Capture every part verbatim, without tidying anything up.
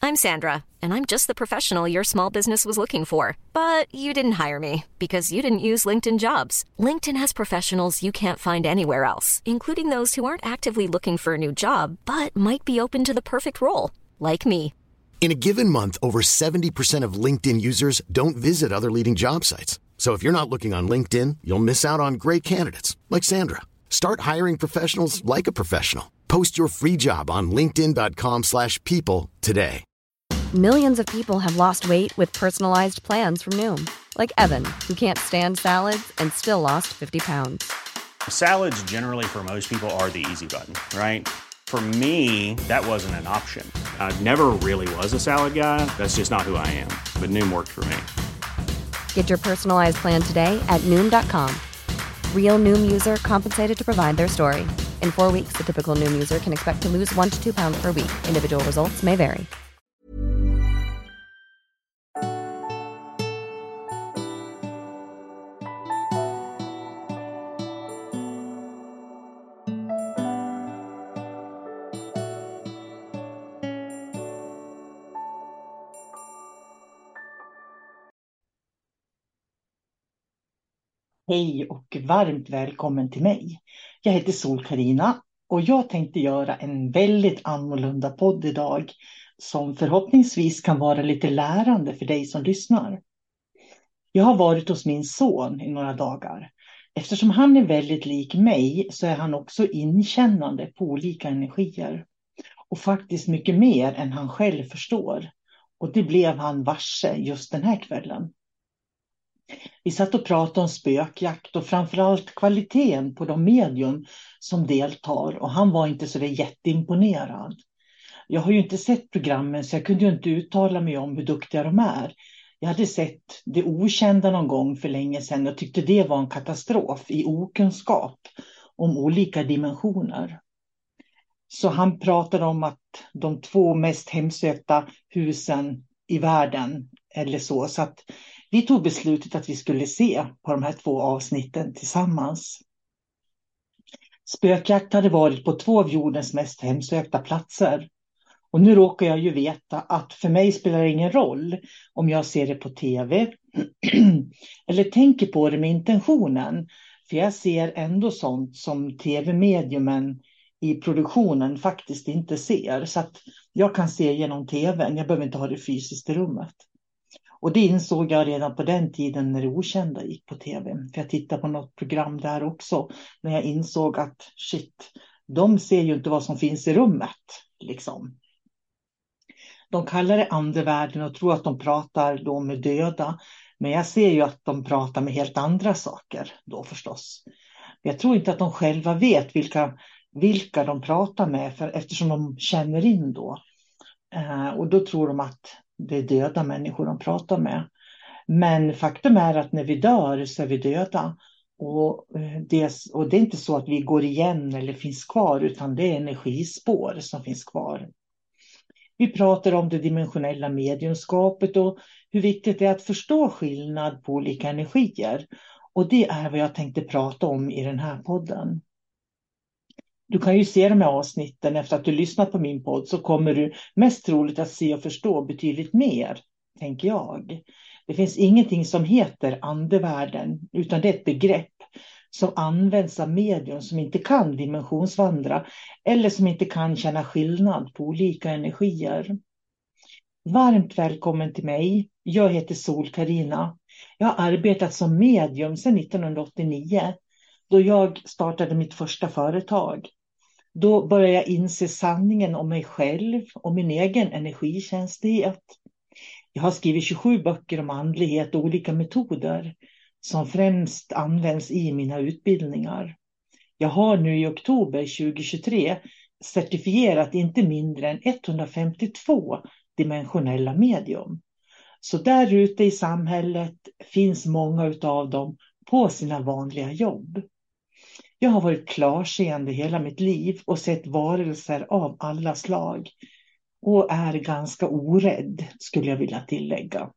I'm Sandra, and I'm just the professional your small business was looking for. But you didn't hire me because you didn't use LinkedIn Jobs. LinkedIn has professionals you can't find anywhere else, including those who aren't actively looking for a new job, but might be open to the perfect role, like me. In a given month, over seventy percent of LinkedIn users don't visit other leading job sites. So if you're not looking on LinkedIn, you'll miss out on great candidates like Sandra. Start hiring professionals like a professional. Post your free job on linkedin dot com slash people today. Millions of people have lost weight with personalized plans from Noom. Like Evan, who can't stand salads and still lost fifty pounds. Salads generally for most people are the easy button, right? For me, that wasn't an option. I never really was a salad guy. That's just not who I am. But Noom worked for me. Get your personalized plan today at Noom dot com. Real Noom user compensated to provide their story. In four weeks, the typical Noom user can expect to lose one to two pounds per week. Individual results may vary. Hej och varmt välkommen till mig. Jag heter Sol-Carina och jag tänkte göra en väldigt annorlunda podd idag som förhoppningsvis kan vara lite lärande för dig som lyssnar. Jag har varit hos min son i några dagar. Eftersom han är väldigt lik mig så är han också inkännande på olika energier. Och faktiskt mycket mer än han själv förstår. Och det blev han varse just den här kvällen. Vi satt och pratade om spökjakt och framförallt kvaliteten på de medium som deltar och han var inte så där jätteimponerad. Jag har ju inte sett programmen så jag kunde ju inte uttala mig om hur duktiga de är. Jag hade sett det okända någon gång för länge sedan och tyckte det var en katastrof i okunskap om olika dimensioner. Så han pratade om att de två mest hemsökta husen i världen eller så, så att vi tog beslutet att vi skulle se på de här två avsnitten tillsammans. Spökjakt hade varit på två av jordens mest hemsökta platser. Och nu råkar jag ju veta att för mig spelar det ingen roll om jag ser det på tv eller tänker på det med intentionen. För jag ser ändå sånt som tv-mediumen i produktionen faktiskt inte ser. Så att jag kan se genom tvn, jag behöver inte ha det fysiskt i rummet. Och det insåg jag redan på den tiden när det okända gick på tv. För jag tittade på något program där också. När jag insåg att shit, de ser ju inte vad som finns i rummet. Liksom. De kallar det andevärlden och tror att de pratar då med döda. Men jag ser ju att de pratar med helt andra saker då förstås. Jag tror inte att de själva vet vilka, vilka de pratar med. För, eftersom de känner in då. Eh, och då tror de att det är döda människor de pratar med. Men faktum är att när vi dör så är vi döda. Och det, och det är inte så att vi går igen eller finns kvar, utan det är energispår som finns kvar. Vi pratar om det dimensionella mediumskapet och hur viktigt det är att förstå skillnad på olika energier. Och det är vad jag tänkte prata om i den här podden. Du kan ju se de här avsnitten efter att du lyssnat på min podd, så kommer du mest troligt att se och förstå betydligt mer, tänker jag. Det finns ingenting som heter andevärlden, utan det är ett begrepp som används av medium som inte kan dimensionsvandra eller som inte kan känna skillnad på olika energier. Varmt välkommen till mig. Jag heter Sol-Carina. Jag har arbetat som medium sedan nittonhundraåttionio då jag startade mitt första företag. Då började jag inse sanningen om mig själv och min egen energikänslighet. Jag har skrivit tjugosju böcker om andlighet och olika metoder som främst används i mina utbildningar. Jag har nu i oktober tjugohundratjugotre certifierat inte mindre än etthundrafemtiotvå dimensionella medium. Så där ute i samhället finns många av dem på sina vanliga jobb. Jag har varit klarseende hela mitt liv och sett varelser av alla slag. Och är ganska orädd, skulle jag vilja tillägga.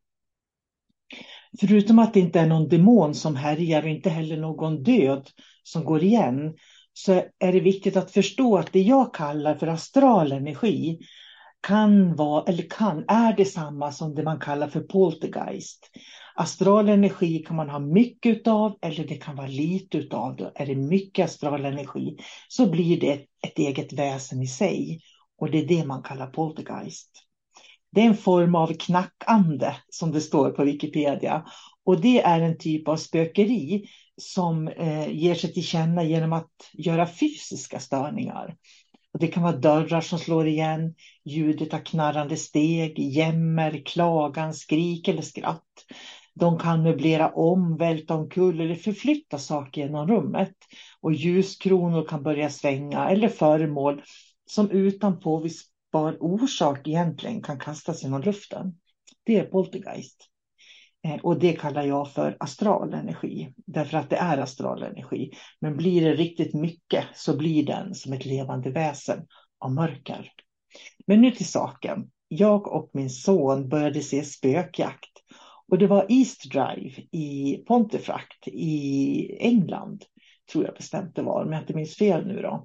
Förutom att det inte är någon demon som härjar och inte heller någon död som går igen, så är det viktigt att förstå att det jag kallar för astral energi kan vara, eller kan, är detsamma som det man kallar för poltergeist. Astral energi kan man ha mycket utav eller det kan vara lite utav det. Är det mycket astral energi så blir det ett eget väsen i sig. Och det är det man kallar poltergeist. Det är en form av knackande som det står på Wikipedia. Och det är en typ av spökeri som eh, ger sig till känna genom att göra fysiska störningar. Och det kan vara dörrar som slår igen, ljudet av knarrande steg, jämmer, klagan, skrik eller skratt. De kan möblera om, välta omkull eller förflytta saker genom rummet. Och ljuskronor kan börja svänga eller föremål som utan påvisbar orsak egentligen kan kastas genom luften. Det är poltergeist. Och det kallar jag för astral energi. Därför att det är astral energi. Men blir det riktigt mycket så blir den som ett levande väsen av mörker. Men nu till saken. Jag och min son började se spökjakt. Och det var East Drive i Pontefract i England. Tror jag bestämt det var. Om jag inte minns fel nu då.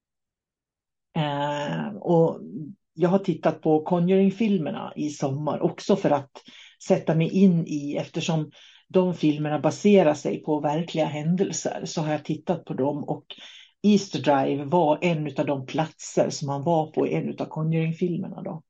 Eh, och jag har tittat på Conjuring-filmerna i sommar. Också för att sätta mig in i, eftersom de filmerna baserar sig på verkliga händelser, så har jag tittat på dem och East Drive var en av de platser som man var på i en av Conjuring-filmerna då.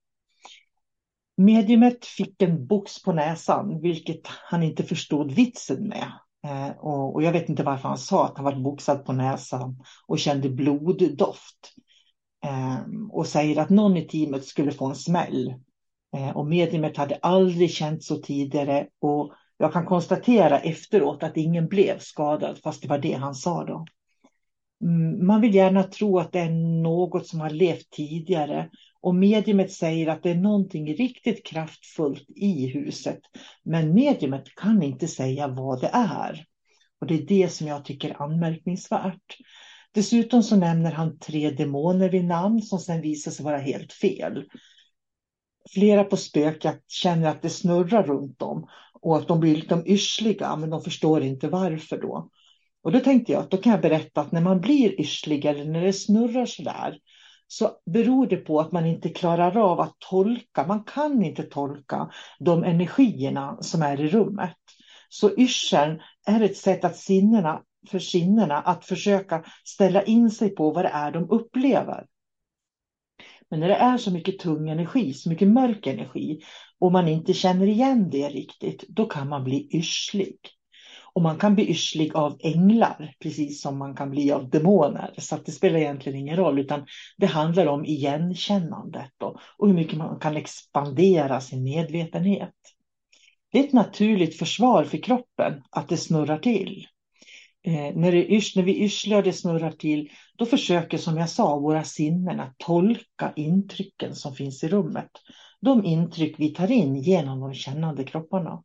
Mediumet fick en box på näsan, vilket han inte förstod vitsen med. Eh, och, och jag vet inte varför han sa att han var boxad på näsan och kände bloddoft. Eh, och säger att någon i teamet skulle få en smäll. Och mediumet hade aldrig känt så tidigare och jag kan konstatera efteråt att ingen blev skadad fast det var det han sa då. Man vill gärna tro att det är något som har levt tidigare och mediumet säger att det är någonting riktigt kraftfullt i huset men mediumet kan inte säga vad det är. Och det är det som jag tycker är anmärkningsvärt. Dessutom så nämner han tre demoner vid namn som sen visar sig vara helt fel. Flera på spökat känner att det snurrar runt dem och att de blir lite yrsliga men de förstår inte varför då. Och då tänkte jag att då kan jag berätta att när man blir yrslig eller när det snurrar sådär så beror det på att man inte klarar av att tolka. Man kan inte tolka de energierna som är i rummet. Så yrseln är ett sätt att sinnena, för sinnena att försöka ställa in sig på vad det är de upplever. Men när det är så mycket tung energi, så mycket mörk energi och man inte känner igen det riktigt, då kan man bli yrslig. Och man kan bli yrslig av änglar, precis som man kan bli av demoner. Så att det spelar egentligen ingen roll, utan det handlar om igenkännandet då, och hur mycket man kan expandera sin medvetenhet. Det är ett naturligt försvar för kroppen att det snurrar till. Eh, när, det yrs, när vi yrslar och det snurrar till, då försöker, som jag sa, våra sinnen att tolka intrycken som finns i rummet. De intryck vi tar in genom de kännande kropparna.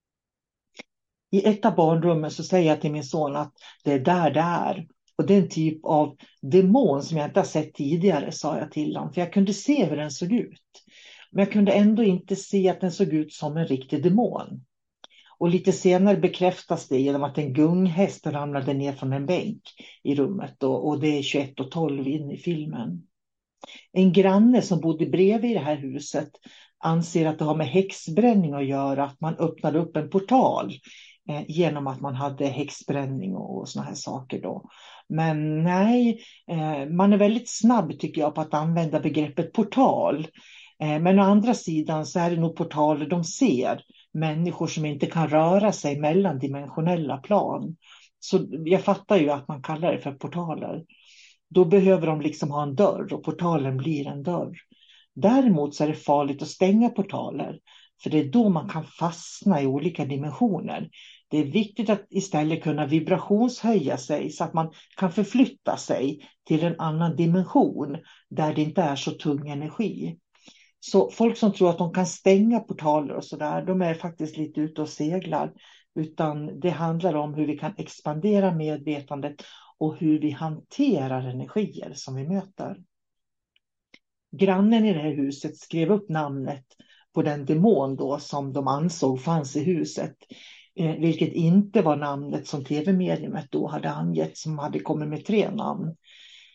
I ett av barnrummen så säger jag till min son att det är där det är. Och det är en typ av demon som jag inte har sett tidigare, sa jag till honom. För jag kunde se hur den såg ut. Men jag kunde ändå inte se att den såg ut som en riktig demon. Och lite senare bekräftas det genom att en gunghäst ramlade ner från en bänk i rummet. Och, och det är tjugoett och tolv in i filmen. En granne som bodde bredvid i det här huset anser att det har med häxbränning att göra. Att man öppnade upp en portal eh, genom att man hade häxbränning och, och såna här saker då. Men nej, eh, man är väldigt snabb tycker jag på att använda begreppet portal. Eh, men å andra sidan så är det nog portaler de ser. Människor som inte kan röra sig mellan dimensionella plan. Så jag fattar ju att man kallar det för portaler. Då behöver de liksom ha en dörr och portalen blir en dörr. Däremot så är det farligt att stänga portaler. För det är då man kan fastna i olika dimensioner. Det är viktigt att istället kunna vibrationshöja sig så att man kan förflytta sig till en annan dimension där det inte är så tung energi. Så folk som tror att de kan stänga portaler och sådär, de är faktiskt lite ute och seglar. Utan det handlar om hur vi kan expandera medvetandet och hur vi hanterar energier som vi möter. Grannen i det här huset skrev upp namnet på den demon då som de ansåg fanns i huset. Eh, vilket inte var namnet som tv-mediumet då hade angett, som hade kommit med tre namn.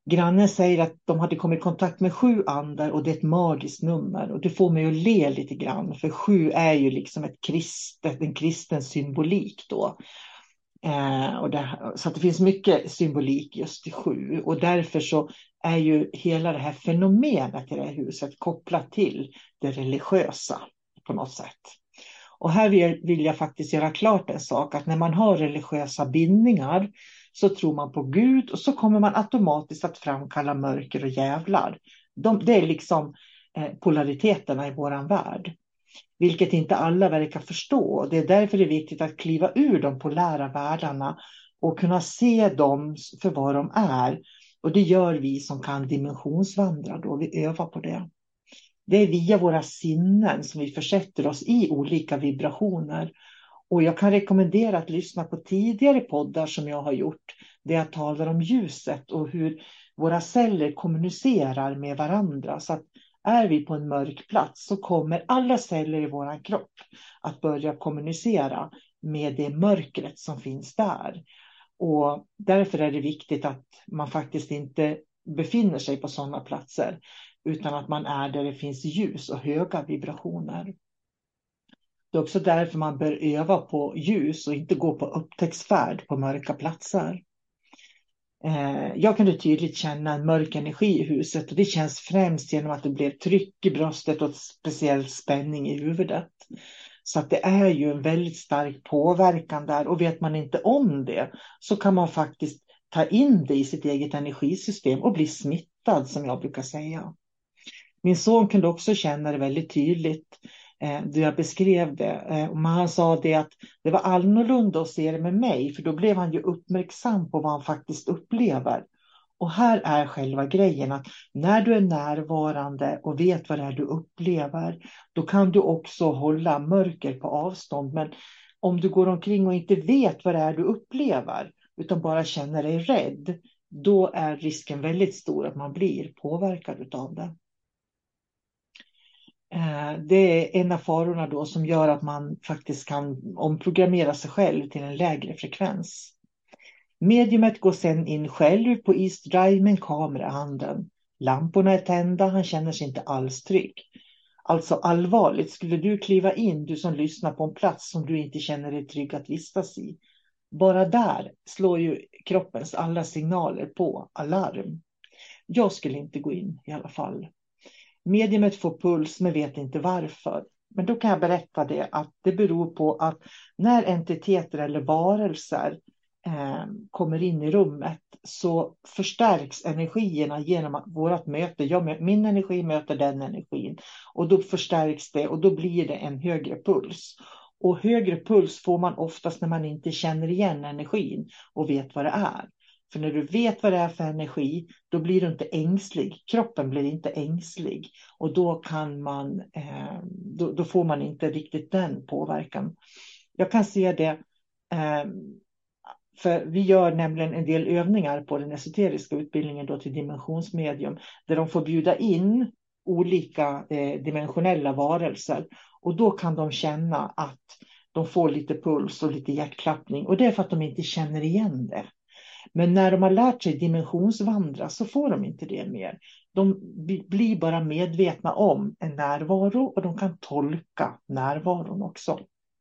Grannen säger att de hade kommit i kontakt med sju andar och det är ett magiskt nummer. Och det får mig att le lite grann, för sju är ju liksom ett kristet, en kristen symbolik då. Eh, och det, så att det finns mycket symbolik just i sju. Och därför så är ju hela det här fenomenet i det här huset kopplat till det religiösa på något sätt. Och här vill, vill jag faktiskt göra klart en sak, att när man har religiösa bindningar så tror man på Gud och så kommer man automatiskt att framkalla mörker och djävlar. De, det är liksom eh, polariteterna i våran värld. Vilket inte alla verkar förstå. Det är därför det är viktigt att kliva ur de polära världarna och kunna se dem för vad de är. Och det gör vi som kan dimensionsvandra då, vi övar på det. Det är via våra sinnen som vi försätter oss i olika vibrationer. Och jag kan rekommendera att lyssna på tidigare poddar som jag har gjort. Där jag talar om ljuset och hur våra celler kommunicerar med varandra. Så att är vi på en mörk plats så kommer alla celler i vår kropp att börja kommunicera med det mörkret som finns där. Och därför är det viktigt att man faktiskt inte befinner sig på sådana platser, utan att man är där det finns ljus och höga vibrationer. Det är också därför man bör öva på ljus och inte gå på upptäcktsfärd på mörka platser. Jag kunde tydligt känna en mörk energi i huset, och det känns främst genom att det blev tryck i bröstet och speciell spänning i huvudet. Så att det är ju en väldigt stark påverkan där, och vet man inte om det så kan man faktiskt ta in det i sitt eget energisystem och bli smittad, som jag brukar säga. Min son kunde också känna det väldigt tydligt eh, då jag beskrev det. Eh, men han sa det att det var annorlunda att se det med mig, för då blev han ju uppmärksam på vad han faktiskt upplever. Och här är själva grejen, att när du är närvarande och vet vad det är du upplever, då kan du också hålla mörker på avstånd. Men om du går omkring och inte vet vad det är du upplever, utan bara känner dig rädd, då är risken väldigt stor att man blir påverkad av det. Det är en av farorna då som gör att man faktiskt kan omprogrammera sig själv till en lägre frekvens. Mediumet går sedan in själv på East Drive med en kamera i handen. Lamporna är tända, han känner sig inte alls trygg. Alltså allvarligt, skulle du kliva in, du som lyssnar på en plats som du inte känner dig trygg att vistas i. Bara där slår ju kroppens alla signaler på alarm. Jag skulle inte gå in i alla fall. Mediumet får puls men vet inte varför. Men då kan jag berätta det, att det beror på att när entiteter eller varelser eh, kommer in i rummet så förstärks energierna genom att vårat möte, jag, min energi möter den energin, och då förstärks det och då blir det en högre puls. Och högre puls får man oftast när man inte känner igen energin och vet vad det är. För när du vet vad det är för energi, då blir du inte ängslig. Kroppen blir inte ängslig. Och då, kan man, eh, då, då får man inte riktigt den påverkan. Jag kan se det, eh, för vi gör nämligen en del övningar på den esoteriska utbildningen då till dimensionsmedium. Där de får bjuda in olika eh, dimensionella varelser. Och då kan de känna att de får lite puls och lite hjärtklappning. Och det är för att de inte känner igen det. Men när de har lärt sig dimensionsvandra så får de inte det mer. De blir bara medvetna om en närvaro och de kan tolka närvaron också.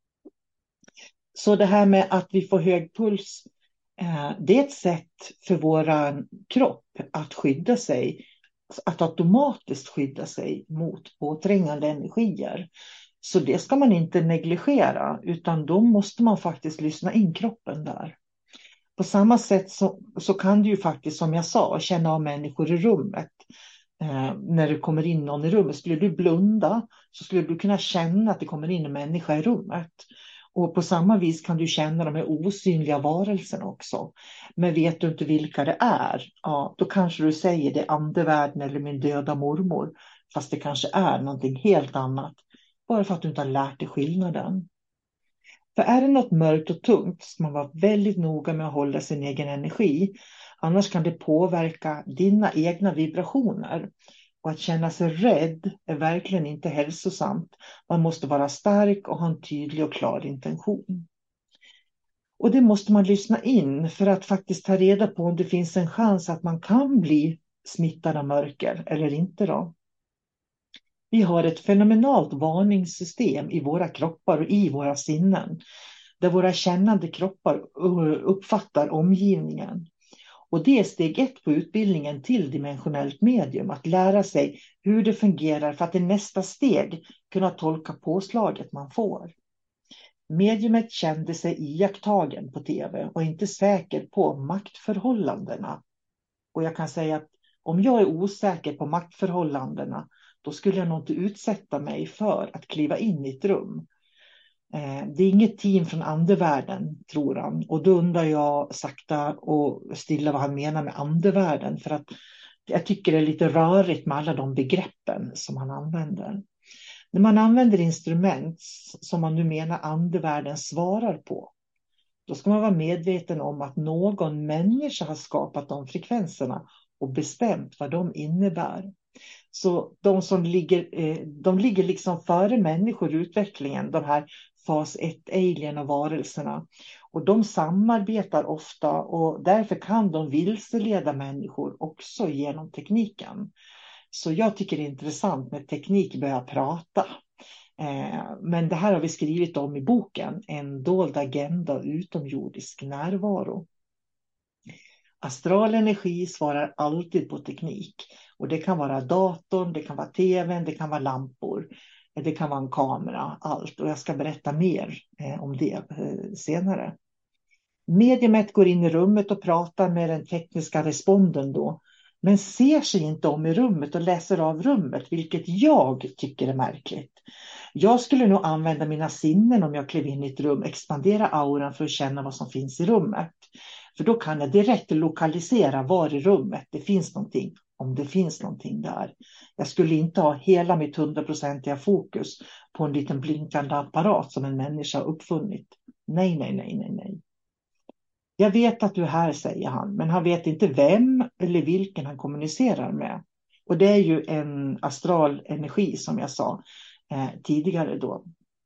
Så det här med att vi får hög puls, det är ett sätt för våran kropp att skydda sig. Att automatiskt skydda sig mot påträngande energier. Så det ska man inte negligera, utan då måste man faktiskt lyssna in kroppen där. På samma sätt så, så kan du ju faktiskt, som jag sa, känna av människor i rummet. Eh, när det kommer in någon i rummet, skulle du blunda så skulle du kunna känna att det kommer in en människa i rummet. Och på samma vis kan du känna de här osynliga varelserna också. Men vet du inte vilka det är, ja, då kanske du säger det andevärlden eller min döda mormor. Fast det kanske är någonting helt annat. Bara för att du inte har lärt dig skillnaden. För är det något mörkt och tungt ska man vara väldigt noga med att hålla sin egen energi. Annars kan det påverka dina egna vibrationer. Och att känna sig rädd är verkligen inte hälsosamt. Man måste vara stark och ha en tydlig och klar intention. Och det måste man lyssna in för att faktiskt ta reda på om det finns en chans att man kan bli smittad av mörker eller inte då. Vi har ett fenomenalt varningssystem i våra kroppar och i våra sinnen, där våra kännande kroppar uppfattar omgivningen. Och det är steg ett på utbildningen till dimensionellt medium, att lära sig hur det fungerar för att i nästa steg kunna tolka påslaget man får. Mediumet kände sig iakttagen på tv och inte säker på maktförhållandena. Och jag kan säga att om jag är osäker på maktförhållandena, då skulle jag nog inte utsätta mig för att kliva in i ett rum. Det är inget team från andevärlden, tror han. Och då undrar jag sakta och stilla vad han menar med andevärlden. För att jag tycker det är lite rörigt med alla de begreppen som han använder. När man använder instrument som man nu menar andevärlden svarar på, då ska man vara medveten om att någon människa har skapat de frekvenserna och bestämt vad de innebär. Så de som ligger, de ligger liksom före människor i utvecklingen, de här fas ett alien och varelserna. Och de samarbetar ofta och därför kan de vilseleda människor också genom tekniken. Så jag tycker det är intressant när teknik börjar prata. Men det här har vi skrivit om i boken, En dold agenda och utomjordisk närvaro. Astral energi svarar alltid på teknik. Och det kan vara datorn, det kan vara tvn, det kan vara lampor. Det kan vara en kamera, allt. Och jag ska berätta mer eh, om det eh, senare. Mediumet går in i rummet och pratar med den tekniska responden då. Men ser sig inte om i rummet och läser av rummet, vilket jag tycker är märkligt. Jag skulle nog använda mina sinnen om jag klev in i ett rum, expandera auran för att känna vad som finns i rummet. För då kan jag direkt lokalisera var i rummet det finns någonting, om det finns någonting där. Jag skulle inte ha hela mitt hundraprocentiga fokus på en liten blinkande apparat som en människa har uppfunnit. Nej, nej, nej, nej, nej. Jag vet att du är här, säger han, men han vet inte vem eller vilken han kommunicerar med. Och det är ju en astral energi som jag sa eh, tidigare då.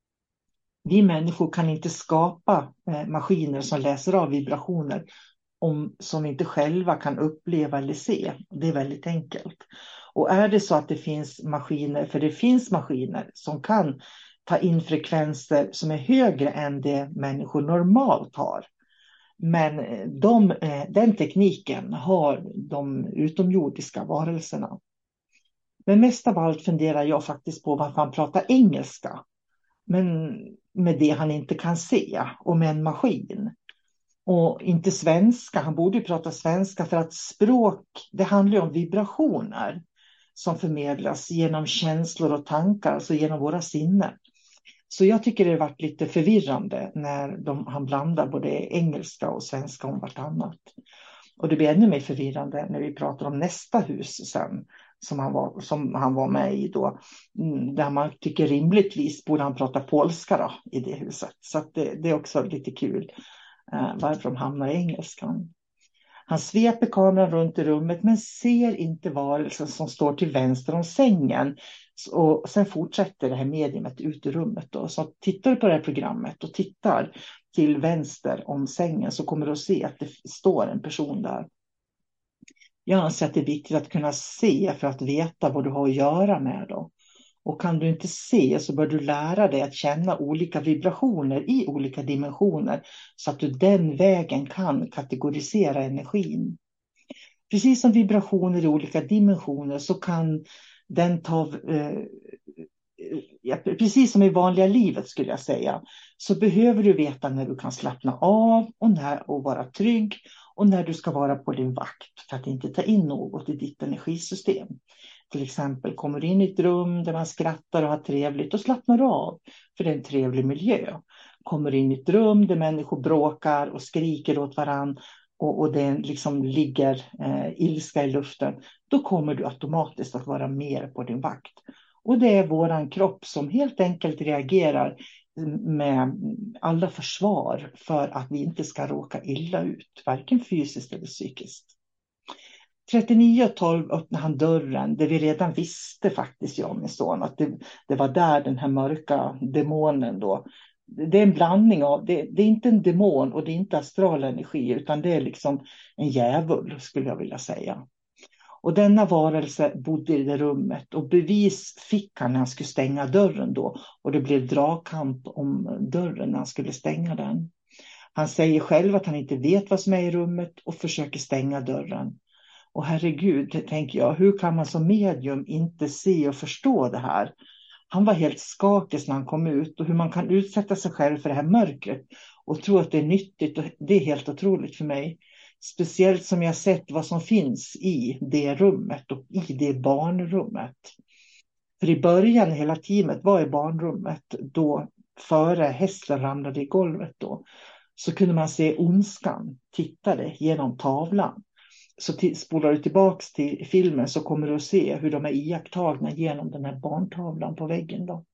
Vi människor kan inte skapa eh, maskiner som läser av vibrationer om, som vi inte själva kan uppleva eller se. Det är väldigt enkelt. Och är det så att det finns maskiner, för det finns maskiner som kan ta in frekvenser som är högre än det människor normalt har. Men de, den tekniken har de utomjordiska varelserna. Men mest av allt funderar jag faktiskt på varför han pratar engelska. Men med det han inte kan se och med en maskin. Och inte svenska, han borde ju prata svenska för att språk, det handlar ju om vibrationer som förmedlas genom känslor och tankar, alltså genom våra sinnen. Så jag tycker det har varit lite förvirrande när de, han blandar både engelska och svenska om vartannat. Och det blir ännu mer förvirrande när vi pratar om nästa hus sen, som han var, som han var med i då. Där man tycker rimligtvis borde han prata polska då, i det huset. Så att det, det är också lite kul eh, varför de hamnar i engelskan. Han sveper kameran runt i rummet men ser inte varelsen som står till vänster om sängen. Och sen fortsätter det här mediumet ut i rummet då. Så tittar du på det här programmet och tittar till vänster om sängen så kommer du att se att det står en person där. Jag anser att det är viktigt att kunna se för att veta vad du har att göra med då. Och kan du inte se så bör du lära dig att känna olika vibrationer i olika dimensioner så att du den vägen kan kategorisera energin. Precis som vibrationer i olika dimensioner så kan den ta, eh, ja, precis som i vanliga livet skulle jag säga, så behöver du veta när du kan slappna av och, när, och vara trygg och när du ska vara på din vakt för att inte ta in något i ditt energisystem. Till exempel kommer du in i ett rum där man skrattar och har trevligt och slappnar av för det är en trevlig miljö. Kommer du in i ett rum där människor bråkar och skriker åt varann och, och det liksom ligger eh, ilska i luften, då kommer du automatiskt att vara mer på din vakt. Och det är våran kropp som helt enkelt reagerar med alla försvar för att vi inte ska råka illa ut, varken fysiskt eller psykiskt. trettionio tolv öppnade han dörren, där vi redan visste faktiskt, jag och min son, att det, det var där den här mörka demonen då det är en blandning av, det, det är inte en demon och det är inte astral energi, utan det är liksom en djävul, skulle jag vilja säga. Och denna varelse bodde i det rummet, och bevis fick han när han skulle stänga dörren då. Och det blev dragkamp om dörren när han skulle stänga den. Han säger själv att han inte vet vad som är i rummet och försöker stänga dörren. Och herregud, tänker jag, hur kan man som medium inte se och förstå det här? Han var helt skakig när han kom ut, och hur man kan utsätta sig själv för det här mörkret och tro att det är nyttigt, och det är helt otroligt för mig. Speciellt som jag sett vad som finns i det rummet och i det barnrummet. För i början hela teamet var i barnrummet, då före hästen ramlade i golvet då, så kunde man se ondskan tittade genom tavlan. Så till, spolar du tillbaks till filmen så kommer du att se hur de är iakttagna genom den här barntavlan på väggen då.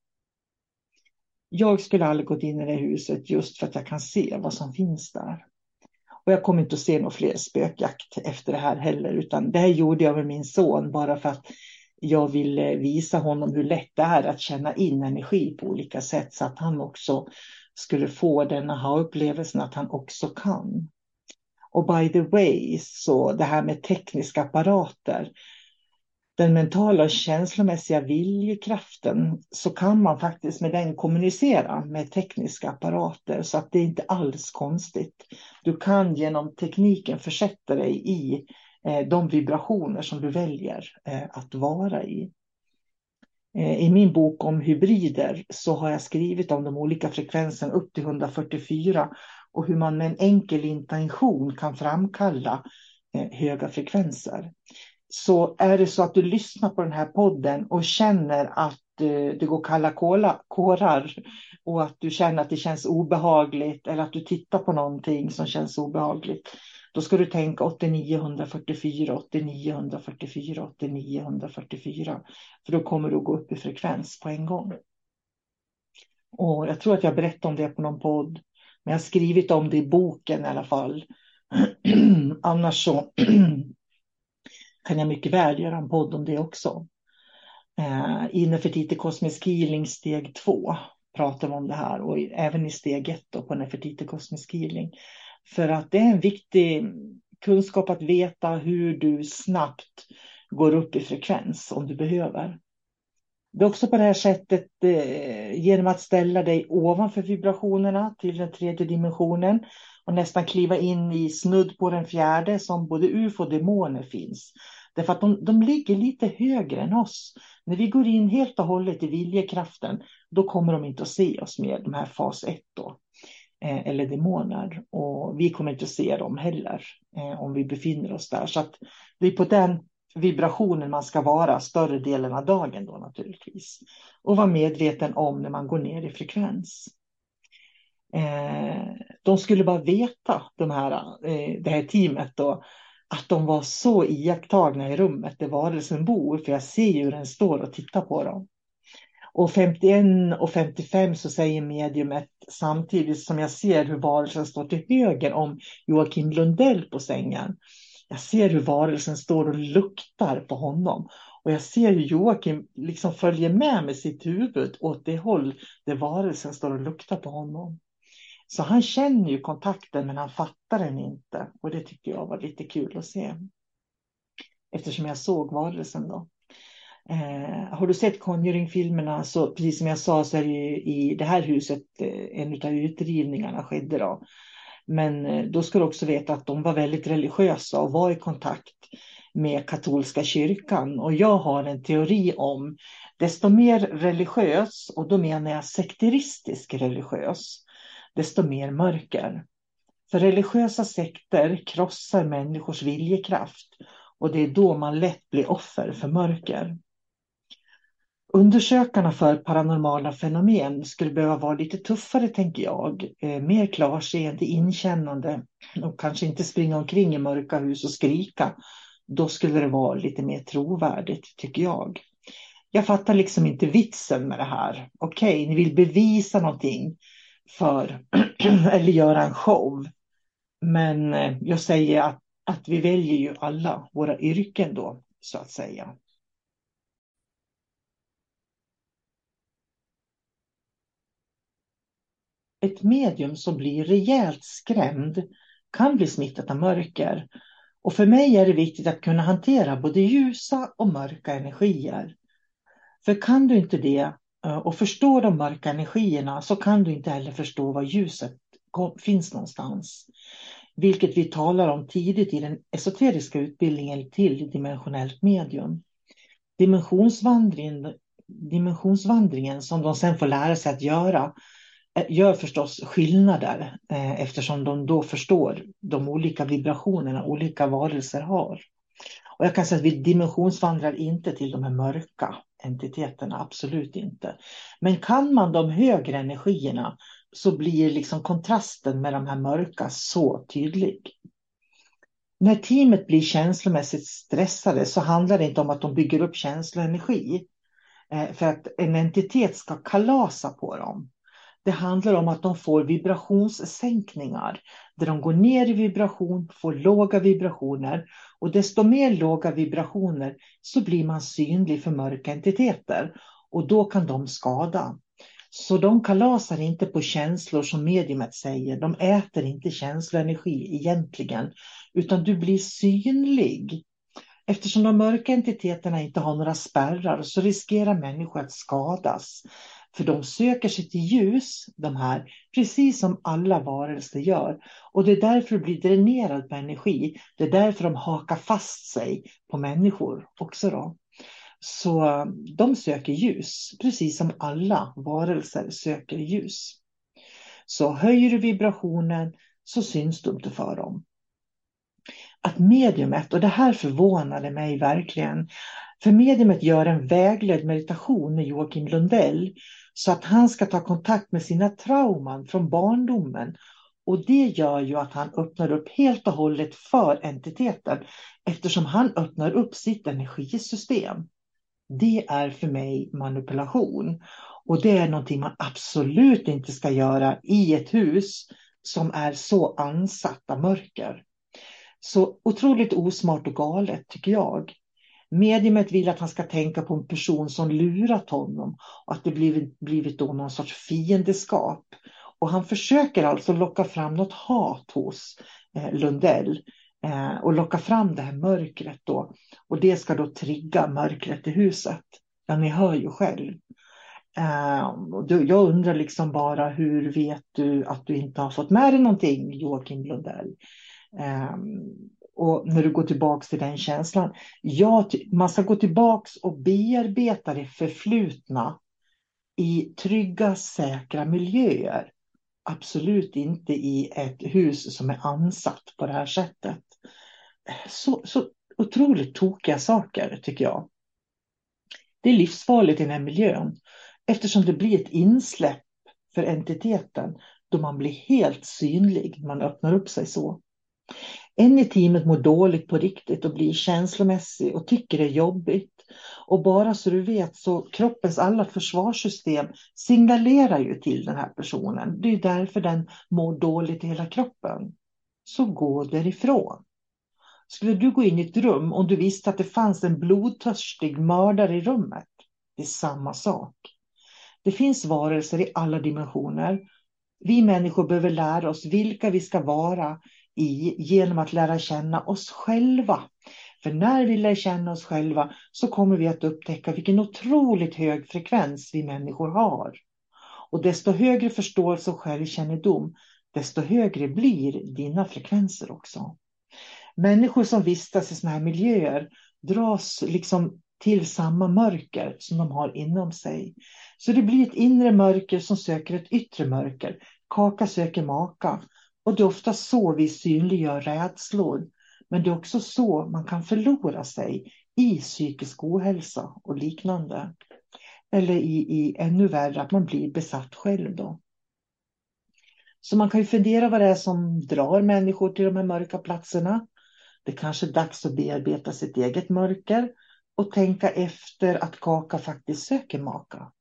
Jag skulle aldrig gått in i det huset just för att jag kan se vad som finns där. Och jag kommer inte att se några fler spökjakt efter det här heller, utan det här gjorde jag med min son bara för att jag ville visa honom hur lätt det är att känna in energi på olika sätt, så att han också skulle få den aha-upplevelsen att han också kan. Och by the way, så det här med tekniska apparater, den mentala och känslomässiga viljekraften, så kan man faktiskt med den kommunicera med tekniska apparater, så att det är inte alls konstigt. Du kan genom tekniken försätta dig i eh, de vibrationer som du väljer eh, att vara i. Eh, I min bok om hybrider så har jag skrivit om de olika frekvenserna upp till hundrafyrtiofyra och hur man med en enkel intention kan framkalla eh, höga frekvenser. Så är det så att du lyssnar på den här podden och känner att eh, det går kalla kola, kårar och att du känner att det känns obehagligt, eller att du tittar på någonting som känns obehagligt, då ska du tänka åttionio hundrafyrtiofyra, åttionio hundrafyrtiofyra, åttionio hundrafyrtiofyra, för då kommer du att gå upp i frekvens på en gång. Och jag tror att jag berättade om det på någon podd, men jag har skrivit om det i boken i alla fall. Annars så kan jag mycket väl göra en podd om det också. Eh, I Nefertiti Kosmisk Healing steg två pratar vi om det här, och även i steg ett då på Nefertiti Kosmisk Healing. För att det är en viktig kunskap att veta hur du snabbt går upp i frekvens om du behöver. Det är också på det här sättet eh, genom att ställa dig ovanför vibrationerna till den tredje dimensionen och nästan kliva in i snudd på den fjärde, som både U F O och demoner finns. Därför att de, de ligger lite högre än oss. När vi går in helt och hållet i viljekraften, då kommer de inte att se oss med de här fas ett då. Eh, eller demoner. Och vi kommer inte att se dem heller eh, om vi befinner oss där. Så att det är på den vibrationen man ska vara större delen av dagen då naturligtvis. Och vara medveten om när man går ner i frekvens. Eh, de skulle bara veta, de här, eh, det här teamet då, att de var så iakttagna i rummet där varelsen bor. För jag ser ju hur den står och tittar på dem. Och femtioen och femtiofem så säger mediumet, samtidigt som jag ser hur varelsen står till höger om Joakim Lundell på sängen. Jag ser hur varelsen står och luktar på honom. Och jag ser hur Joakim liksom följer med med sitt huvud åt det håll där varelsen står och luktar på honom. Så han känner ju kontakten, men han fattar den inte. Och det tycker jag var lite kul att se. Eftersom jag såg varelsen då. Eh, har du sett Conjuring-filmerna, så precis som jag sa så är det ju i det här huset eh, en av utrivningarna skedde då. Men eh, då ska du också veta att de var väldigt religiösa och var i kontakt med katolska kyrkan. Och jag har en teori om desto mer religiös, och då menar jag sekteristisk religiös, desto mer mörker. För religiösa sekter krossar människors viljekraft, och det är då man lätt blir offer för mörker. Undersökarna för paranormala fenomen skulle behöva vara lite tuffare, tänker jag. Eh, mer klarseende, inkännande, och kanske inte springa omkring i mörka hus och skrika. Då skulle det vara lite mer trovärdigt, tycker jag. Jag fattar liksom inte vitsen med det här. Okej, ni vill bevisa någonting för eller göra en show. Men eh, jag säger att, att vi väljer ju alla våra yrken då, så att säga. ett medium som blir rejält skrämd kan bli smittat av mörker. Och för mig är det viktigt att kunna hantera både ljusa och mörka energier. För kan du inte det och förstå de mörka energierna, så kan du inte heller förstå var ljuset finns någonstans. Vilket vi talar om tidigt i den esoteriska utbildningen till dimensionellt medium. Dimensionsvandringen, dimensionsvandringen som de sen får lära sig att göra gör förstås skillnader eh, eftersom de då förstår de olika vibrationerna olika varelser har. Och jag kan säga att vi dimensionsvandrar inte till de här mörka entiteterna, absolut inte. Men kan man de högre energierna, så blir liksom kontrasten med de här mörka så tydlig. När teamet blir känslomässigt stressade så handlar det inte om att de bygger upp känsloenergi eh, för att en entitet ska kalasa på dem. Det handlar om att de får vibrationssänkningar där de går ner i vibration, får låga vibrationer, och desto mer låga vibrationer så blir man synlig för mörka entiteter och då kan de skada. Så de kalasar inte på känslor som mediumet säger, de äter inte känsloenergi egentligen, utan du blir synlig. Eftersom de mörka entiteterna inte har några spärrar så riskerar människor att skadas. För de söker sig till ljus, de här, precis som alla varelser gör. Och det är därför du blir dränerad på energi. Det är därför de hakar fast sig på människor också då. Så de söker ljus, precis som alla varelser söker ljus. Så höjer du vibrationen så syns du inte för dem. Att mediumet, och det här förvånade mig verkligen, för mediumet gör en vägledd meditation med Joakim Lundell så att han ska ta kontakt med sina trauman från barndomen, och det gör ju att han öppnar upp helt och hållet för entiteten eftersom han öppnar upp sitt energisystem. Det är för mig manipulation, och det är någonting man absolut inte ska göra i ett hus som är så ansatt av mörker. Så otroligt osmart och galet tycker jag. Mediumet vill att han ska tänka på en person som lurat honom och att det blivit, blivit då någon sorts fiendeskap. Och han försöker alltså locka fram något hat hos eh, Lundell eh, och locka fram det här mörkret då. Och det ska då trigga mörkret i huset. Ja, ni hör ju själv. Eh, jag undrar liksom bara, hur vet du att du inte har fått med dig någonting, Joakim Lundell? Um, och när du går tillbaks till den känslan, ja, man ska gå tillbaks och bearbeta det förflutna i trygga, säkra miljöer, absolut inte i ett hus som är ansatt på det här sättet. Så, så otroligt tokiga saker tycker jag. Det är livsfarligt i den här miljön eftersom det blir ett insläpp för entiteten då man blir helt synlig, man öppnar upp sig så. En i teamet mår dåligt på riktigt och blir känslomässig och tycker det är jobbigt. Och bara så du vet, så kroppens alla försvarssystem signalerar ju till den här personen. Det är därför den mår dåligt i hela kroppen. Så gå därifrån. Skulle du gå in i ett rum och du visste att det fanns en blodtörstig mördare i rummet? Det är samma sak. Det finns varelser i alla dimensioner. Vi människor behöver lära oss vilka vi ska vara i genom att lära känna oss själva. För när vi lär känna oss själva så kommer vi att upptäcka vilken otroligt hög frekvens vi människor har. Och desto högre förståelse och självkännedom, desto högre blir dina frekvenser också. Människor som vistas i såna här miljöer dras liksom till samma mörker som de har inom sig. Så det blir ett inre mörker som söker ett yttre mörker. Kaka söker maka. Och det är ofta så vi synliggör rädslor. Men det är också så man kan förlora sig i psykisk ohälsa och liknande. Eller i, i ännu värre att man blir besatt själv då. Så man kan ju fundera vad det är som drar människor till de här mörka platserna. Det kanske är dags att bearbeta sitt eget mörker och tänka efter att Kaka faktiskt söker maka.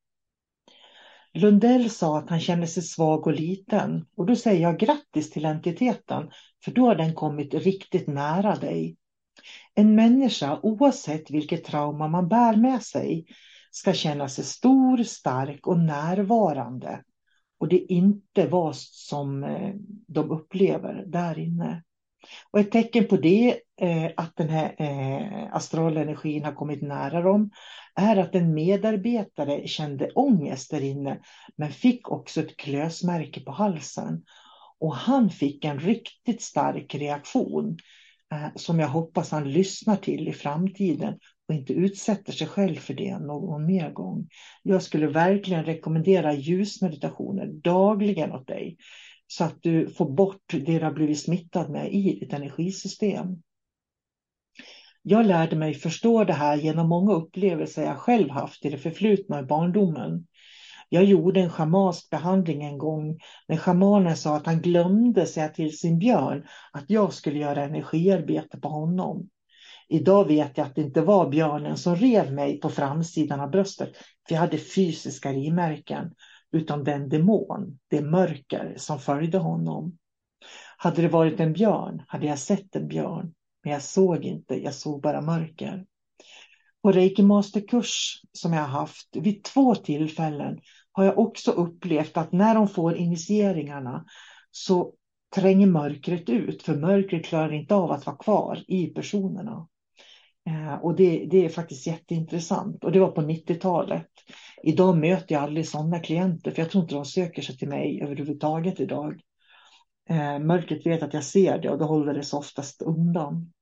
Lundell sa att han känner sig svag och liten, och då säger jag grattis till entiteten, för då har den kommit riktigt nära dig. En människa, oavsett vilket trauma man bär med sig, ska känna sig stor, stark och närvarande. och det inte var som de upplever där inne. Och ett tecken på det, eh, att den här eh, astralenergin har kommit nära dem, är att en medarbetare kände ångest där inne, men fick också ett klösmärke på halsen. Och han fick en riktigt stark reaktion eh, som jag hoppas han lyssnar till i framtiden och inte utsätter sig själv för det någon mer gång. Jag skulle verkligen rekommendera ljusmeditationer dagligen åt dig, så att du får bort det du har blivit smittad med i ditt energisystem. Jag lärde mig förstå det här genom många upplevelser jag själv haft i det förflutna i barndomen. Jag gjorde en schamansk behandling en gång när schamanen sa att han glömde säga till sin björn att jag skulle göra energiarbete på honom. Idag vet jag att det inte var björnen som rev mig på framsidan av bröstet, för jag hade fysiska rimärken, utan den demon, det mörker som följde honom. Hade det varit en björn hade jag sett en björn, men jag såg inte, jag såg bara mörker. På Reiki Masterkurs som jag har haft vid två tillfällen har jag också upplevt att när de får initieringarna så tränger mörkret ut, för mörkret klarar inte av att vara kvar i personerna. Eh, och det, det är faktiskt jätteintressant, och det var på nittiotalet. Idag möter jag aldrig sådana klienter, för jag tror inte de söker sig till mig överhuvudtaget idag. Eh, mörkret vet att jag ser det, och då håller det så oftast undan.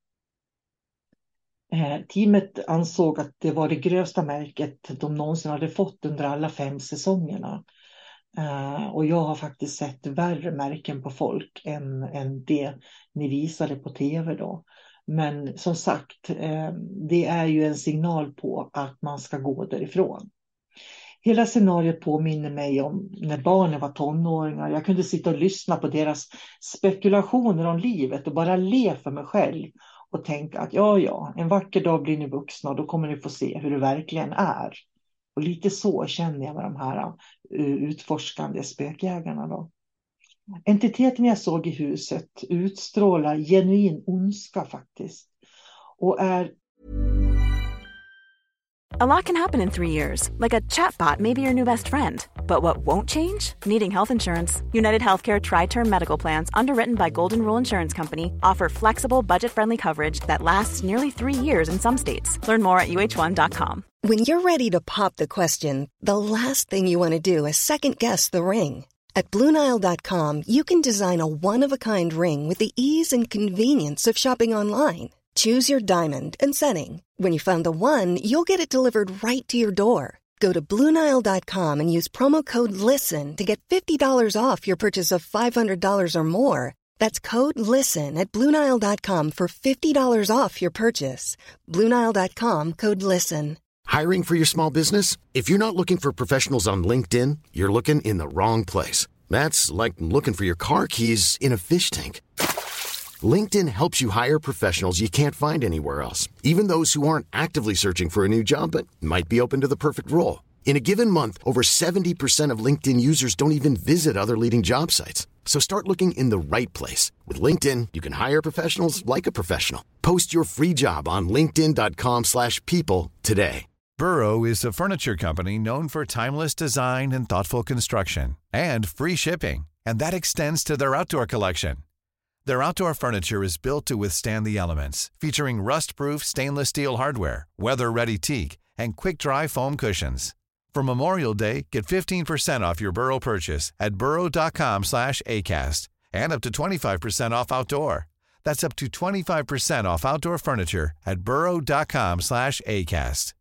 Eh, teamet ansåg att det var det grövsta märket de någonsin hade fått under alla fem säsongerna. Uh, och jag har faktiskt sett värre märken på folk än, än det ni visade på tv då. Men som sagt, uh, det är ju en signal på att man ska gå därifrån. Hela scenariot påminner mig om när barnen var tonåringar. Jag kunde sitta och lyssna på deras spekulationer om livet och bara le för mig själv. Och tänka att ja, ja, en vacker dag blir ni vuxna och då kommer ni få se hur det verkligen är. Och lite så känner jag med de här utforskande spökjägarna då. Entiteten jag såg i huset utstrålar genuin ondska faktiskt. Och är... A lot can happen in three years, like a chatbot may be your new best friend. But what won't change? Needing health insurance. United Healthcare Tri-Term Medical Plans, underwritten by Golden Rule Insurance Company, offer flexible, budget-friendly coverage that lasts nearly three years in some states. Learn more at U H one dot com. When you're ready to pop the question, the last thing you want to do is second-guess the ring. At Blue Nile dot com, you can design a one-of-a-kind ring with the ease and convenience of shopping online. Choose your diamond and setting. When you find the one, you'll get it delivered right to your door. Go to Blue Nile dot com and use promo code LISTEN to get fifty dollars off your purchase of five hundred dollars or more. That's code LISTEN at Blue Nile dot com for fifty dollars off your purchase. Blue Nile dot com, code LISTEN. Hiring for your small business? If you're not looking for professionals on LinkedIn, you're looking in the wrong place. That's like looking for your car keys in a fish tank. LinkedIn helps you hire professionals you can't find anywhere else, even those who aren't actively searching for a new job but might be open to the perfect role. In a given month, over seventy percent of LinkedIn users don't even visit other leading job sites. So start looking in the right place. With LinkedIn, you can hire professionals like a professional. Post your free job on linkedin dot com slash people today. Burrow is a furniture company known for timeless design and thoughtful construction, and free shipping, and that extends to their outdoor collection. Their outdoor furniture is built to withstand the elements, featuring rust-proof stainless steel hardware, weather-ready teak, and quick-dry foam cushions. For Memorial Day, get fifteen percent off your Burrow purchase at burrow dot com slash acast, and up to twenty-five percent off outdoor. That's up to twenty-five percent off outdoor furniture at burrow dot com slash acast.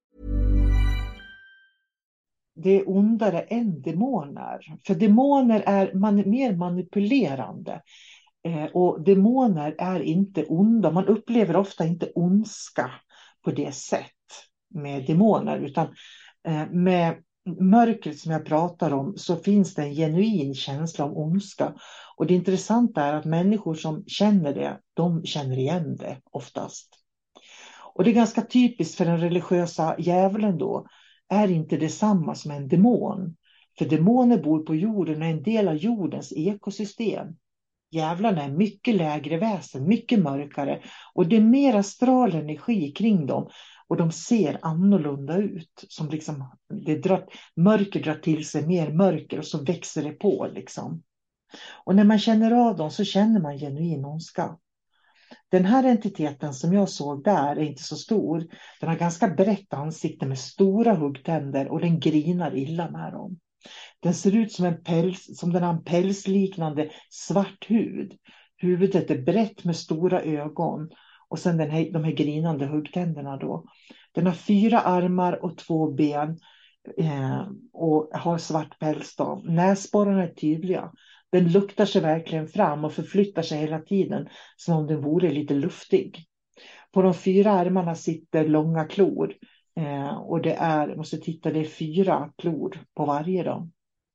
Det är ondare än demoner. För demoner är man, mer manipulerande. Eh, och demoner är inte onda. Man upplever ofta inte ondska på det sätt med demoner. Utan eh, med mörkret som jag pratar om så finns det en genuin känsla om ondska. Och det intressanta är att människor som känner det, de känner igen det oftast. Och det är ganska typiskt för den religiösa djävulen då. Är inte detsamma som en demon. För demoner bor på jorden och är en del av jordens ekosystem. Djävlarna är mycket lägre väsen, mycket mörkare. Och det är mer astral energi kring dem. Och de ser annorlunda ut. Som liksom, det drar, mörker drar till sig mer mörker och så växer det på liksom. Och när man känner av dem så känner man genuin ondska. Den här entiteten som jag såg där är inte så stor. Den har ganska brett ansikte med stora huggtänder och den grinar illa med dem. Den ser ut som en päls, som den har en pälsliknande svart hud. Huvudet är brett med stora ögon och sen den här, de här grinande huggtänderna då. Den har fyra armar och två ben eh, och har svart päls då. Näsborrarna är tydliga. Den luktar sig verkligen fram och förflyttar sig hela tiden som om den vore lite luftig. På de fyra armarna sitter långa klor eh, och det är, jag måste titta, det är fyra klor på varje då.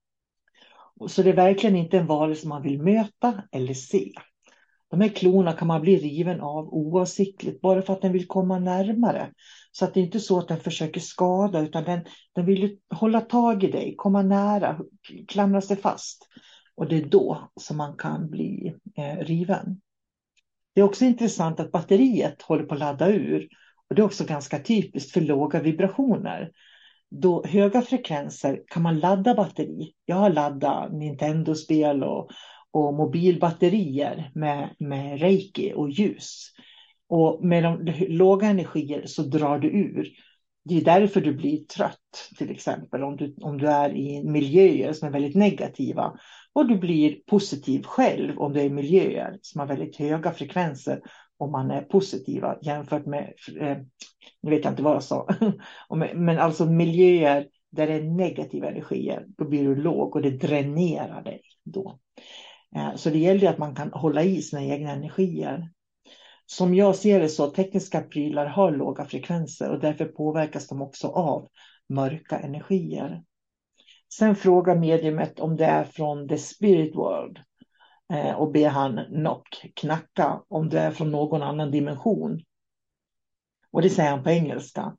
Så det är verkligen inte en varelse man vill möta eller se. De här klorna kan man bli riven av oavsiktligt bara för att den vill komma närmare. Så att det inte är så att den försöker skada utan den, den vill hålla tag i dig, komma nära, klamra sig fast. Och det är då som man kan bli eh, riven. Det är också intressant att batteriet håller på att ladda ur. Och det är också ganska typiskt för låga vibrationer. Då höga frekvenser kan man ladda batteri. Jag har laddat Nintendo-spel och, och mobilbatterier med, med reiki och ljus. Och med de låga energier så drar du ur. Det är därför du blir trött till exempel om du, om du är i miljöer som är väldigt negativa. Och du blir positiv själv om det är miljöer som har väldigt höga frekvenser om man är positiva jämfört med, eh, nu vet jag inte vad jag sa, men alltså miljöer där det är negativa energier, då blir du låg och det dränerar dig då. Eh, så det gäller att man kan hålla i sina egna energier. Som jag ser det så, tekniska prylar har låga frekvenser och därför påverkas de också av mörka energier. Sen frågar mediumet om det är från the spirit world eh, och ber han knock, knacka, om det är från någon annan dimension. Och det säger han på engelska.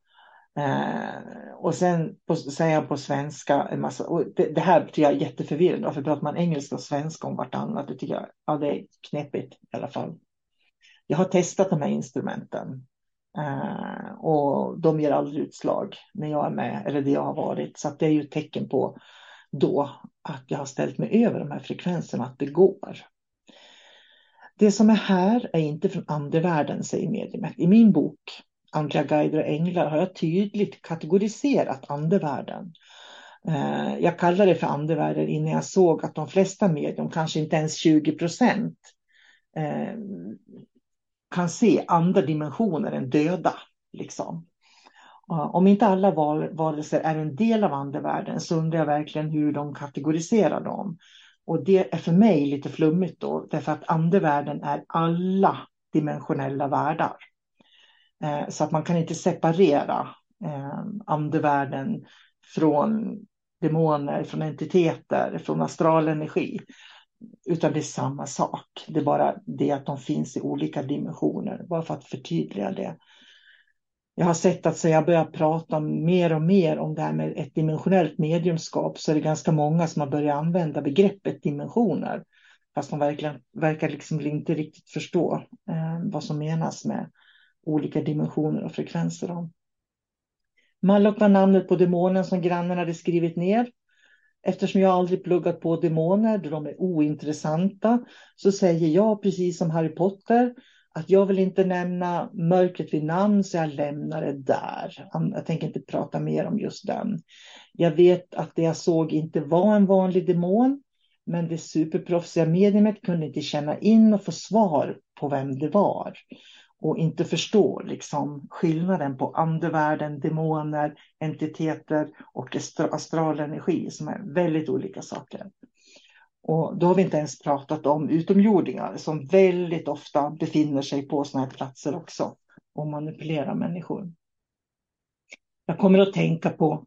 Eh, och sen på, säger han på svenska en massa, och det, det här tycker jag är jätteförvirrande. Varför pratar man engelska och svenska om vartannat? Det tycker jag, ja, det är knepigt i alla fall. Jag har testat de här instrumenten. Uh, och de ger aldrig utslag när jag är med eller det jag har varit. Så att det är ju ett tecken på då att jag har ställt mig över de här frekvenserna, att det går. Det som är här är inte från andevärlden, säger mediumet. I min bok Andliga guider och änglar har jag tydligt kategoriserat andevärlden. Uh, jag kallar det för andevärlden innan jag såg att de flesta medium, kanske inte ens tjugo procent, uh, kan se andra dimensioner än döda. Liksom. Om inte alla varelser är en del av andevärlden så undrar jag verkligen hur de kategoriserar dem. Och det är för mig lite flummigt då. Därför att andevärlden är alla dimensionella världar. Så att man kan inte separera andevärlden från demoner, från entiteter, från astral energi. Utan det är samma sak. Det är bara det att de finns i olika dimensioner. Bara för att förtydliga det. Jag har sett att så jag börjar prata mer och mer om det här med ett dimensionellt mediumskap. Så är det ganska många som har börjat använda begreppet dimensioner. Fast de verkligen, verkar liksom inte riktigt förstå eh, vad som menas med olika dimensioner och frekvenser. Om. Malok var namnet på demonen som grannen hade skrivit ner. Eftersom jag aldrig pluggat på demoner, då de är ointressanta, så säger jag precis som Harry Potter att jag vill inte nämna mörkret vid namn, så jag lämnar det där. Jag tänker inte prata mer om just den. Jag vet att det jag såg inte var en vanlig demon, men det superproffsiga mediumet kunde inte känna in och få svar på vem det var. Och inte förstå liksom skillnaden på andevärlden, demoner, entiteter och astral energi som är väldigt olika saker. Och då har vi inte ens pratat om utomjordingar som väldigt ofta befinner sig på sådana här platser också och manipulerar människor. Jag kommer att tänka på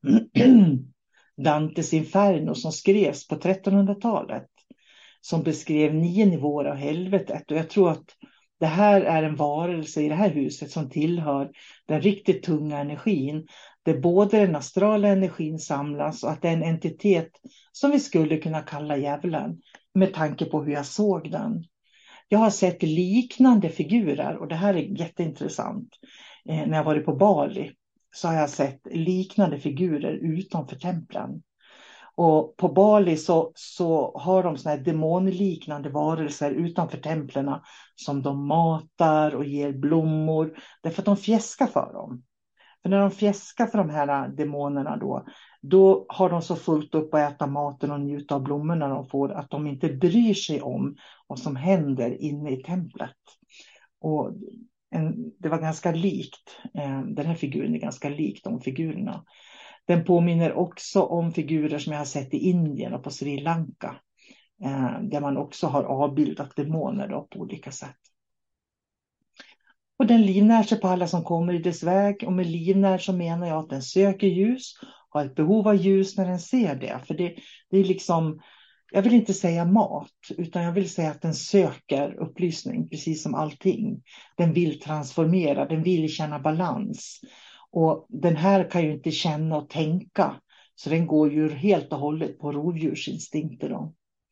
Dantes Inferno som skrevs på trettonhundratalet som beskrev nio nivåer av helvetet, och jag tror att det här är en varelse i det här huset som tillhör den riktigt tunga energin. Där både den astrala energin samlas och att det är en entitet som vi skulle kunna kalla djävulen. Med tanke på hur jag såg den. Jag har sett liknande figurer och det här är jätteintressant. eh, när jag varit på Bali, så har jag sett liknande figurer utanför templen. Och på Bali så, så har de såna här demonliknande varelser utanför templerna som de matar och ger blommor. Därför att de fjäskar för dem. För när de fjäskar för de här demonerna då, då har de så fullt upp att äta maten och njuta av blommorna de får att de inte bryr sig om vad som händer inne i templet. Och en, det var ganska likt, eh, den här figuren är ganska lik de figurerna. Den påminner också om figurer som jag har sett i Indien och på Sri Lanka. Eh, där man också har avbildat demoner då, på olika sätt. Och den livnär sig på alla som kommer i dess väg. Och med livnär så menar jag att den söker ljus. Har ett behov av ljus när den ser det. För det, det är liksom, jag vill inte säga mat. Utan jag vill säga att den söker upplysning. Precis som allting. Den vill transformera. Den vill känna balans. Och den här kan ju inte känna och tänka. Så den går ju helt och hållet på rovdjursinstinkter då.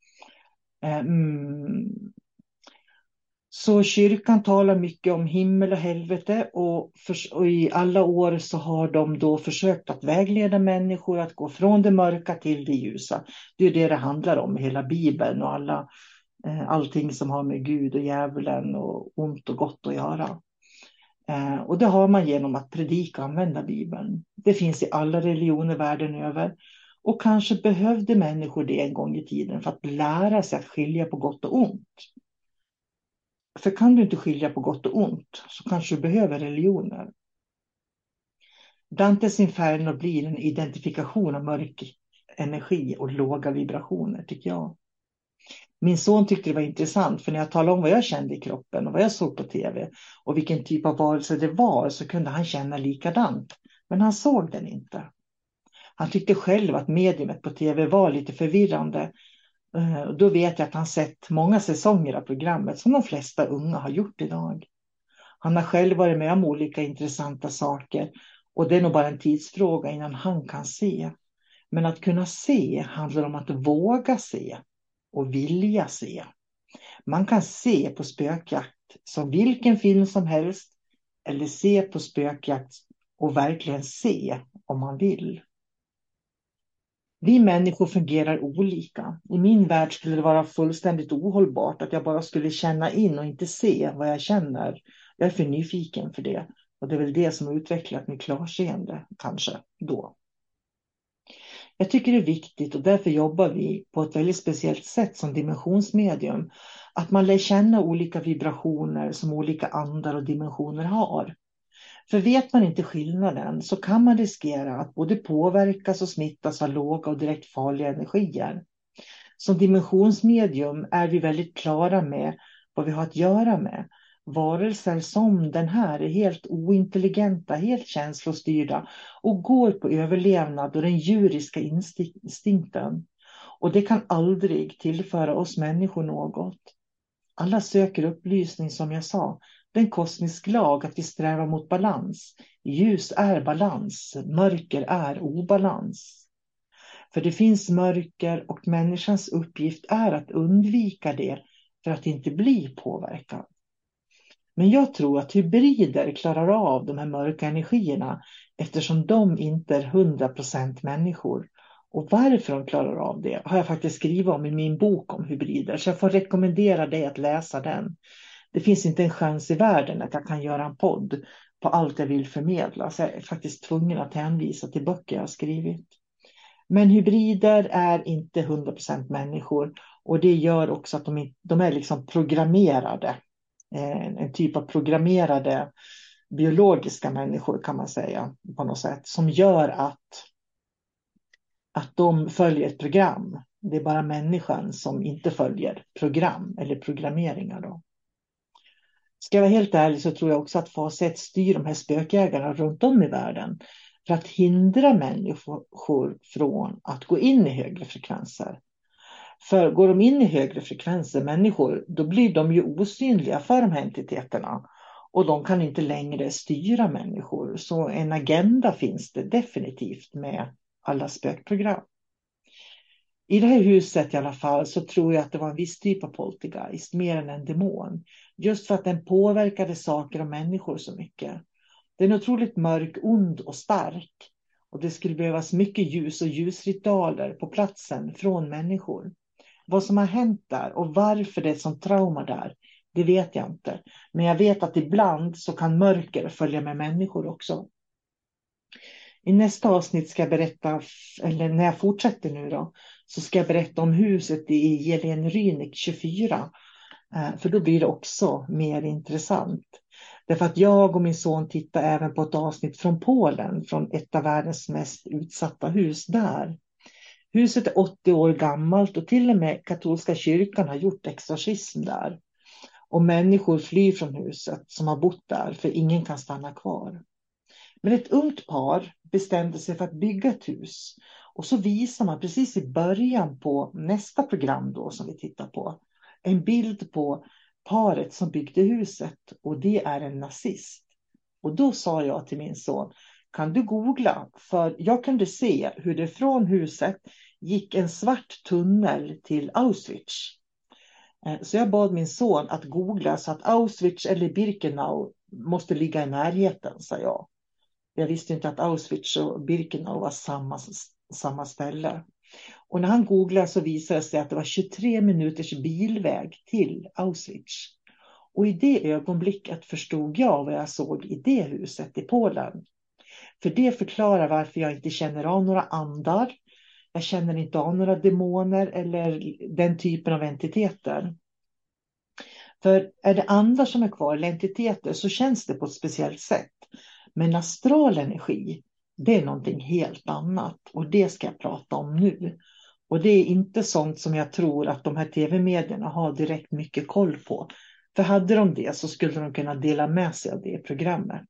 Mm. Så kyrkan talar mycket om himmel och helvete. Och, för, och i alla år så har de då försökt att vägleda människor att gå från det mörka till det ljusa. Det är det det handlar om, hela Bibeln och alla, eh, allting som har med Gud och djävulen och ont och gott att göra. Eh, och det har man genom att predika och använda Bibeln. Det finns i alla religioner världen över. Och kanske behövde människor det en gång i tiden för att lära sig att skilja på gott och ont. För kan du inte skilja på gott och ont så kanske du behöver religioner. Dantes Inferno blir en identifikation av mörk energi och låga vibrationer tycker jag. Min son tyckte det var intressant för när jag talade om vad jag kände i kroppen och vad jag såg på tv och vilken typ av varelse det var så kunde han känna likadant. Men han såg den inte. Han tyckte själv att mediumet på tv var lite förvirrande. Då vet jag att han sett många säsonger av programmet som de flesta unga har gjort idag. Han har själv varit med om olika intressanta saker och det är nog bara en tidsfråga innan han kan se. Men att kunna se handlar om att våga se och vilja se. Man kan se på spökjakt som vilken film som helst eller se på spökjakt och verkligen se om man vill. Vi människor fungerar olika. I min värld skulle det vara fullständigt ohållbart att jag bara skulle känna in och inte se vad jag känner. Jag är för nyfiken för det. Och det är väl det som har utvecklat mitt klarseende, kanske, då. Jag tycker det är viktigt och därför jobbar vi på ett väldigt speciellt sätt som dimensionsmedium. Att man lär känna olika vibrationer som olika andar och dimensioner har. För vet man inte skillnaden så kan man riskera att både påverkas och smittas av låga och direkt farliga energier. Som dimensionsmedium är vi väldigt klara med vad vi har att göra med. Varelser som den här är helt ointelligenta, helt känslostyrda och går på överlevnad och den djuriska instinkten. Och det kan aldrig tillföra oss människor något. Alla söker upplysning som jag sa. Den kosmisk lag att vi strävar mot balans. Ljus är balans, mörker är obalans. För det finns mörker och människans uppgift är att undvika det för att inte bli påverkad. Men jag tror att hybrider klarar av de här mörka energierna eftersom de inte är hundra procent människor. Och varför de klarar av det har jag faktiskt skrivit om i min bok om hybrider. Så jag får rekommendera dig att läsa den. Det finns inte en chans i världen att jag kan göra en podd på allt jag vill förmedla. Så jag är faktiskt tvungen att hänvisa till böcker jag har skrivit. Men hybrider är inte hundra procent människor. Och det gör också att de, de är liksom programmerade. En, en typ av programmerade biologiska människor kan man säga på något sätt. Som gör att, att de följer ett program. Det är bara människan som inte följer program eller programmeringar då. Ska jag vara helt ärlig så tror jag också att fas ett styr de här spökjägarna runt om i världen. För att hindra människor från att gå in i högre frekvenser. För går de in i högre frekvenser, människor, då blir de ju osynliga för de här entiteterna. Och de kan inte längre styra människor. Så en agenda finns det definitivt med alla spökprogram. I det här huset i alla fall så tror jag att det var en viss typ av poltergeist, mer än en demon. Just för att den påverkade saker och människor så mycket. Den är otroligt mörk, ond och stark. Och det skulle behövas mycket ljus och ljusritualer på platsen från människor. Vad som har hänt där och varför det är ett sånt trauma där, det vet jag inte. Men jag vet att ibland så kan mörker följa med människor också. I nästa avsnitt ska jag berätta, eller när jag fortsätter nu då, så ska jag berätta om huset i Jelenrynek tjugofyra. För då blir det också mer intressant. Därför att jag och min son tittar även på ett avsnitt från Polen, från ett av världens mest utsatta hus där. Huset är åttio år gammalt och till och med katolska kyrkan har gjort exorcism där. Och människor flyr från huset som har bott där för ingen kan stanna kvar. Men ett ungt par bestämde sig för att bygga ett hus. Och så visar man precis i början på nästa program då som vi tittar på en bild på paret som byggde huset, och det är en nazist. Och då sa jag till min son, kan du googla? För jag kunde se hur det från huset gick en svart tunnel till Auschwitz. Så jag bad min son att googla så att Auschwitz eller Birkenau måste ligga i närheten, sa jag. Jag visste inte att Auschwitz och Birkenau var samma, samma ställe. Och när han googlade så visade det sig att det var tjugotre minuters bilväg till Auschwitz. Och i det ögonblicket förstod jag vad jag såg i det huset i Polen. För det förklarar varför jag inte känner av några andar. Jag känner inte av några demoner eller den typen av entiteter. För är det andar som är kvar eller entiteter så känns det på ett speciellt sätt. Men astral energi, det är någonting helt annat. Och det ska jag prata om nu. Och det är inte sånt som jag tror att de här tv-medierna har direkt mycket koll på. För hade de det så skulle de kunna dela med sig av det programmet.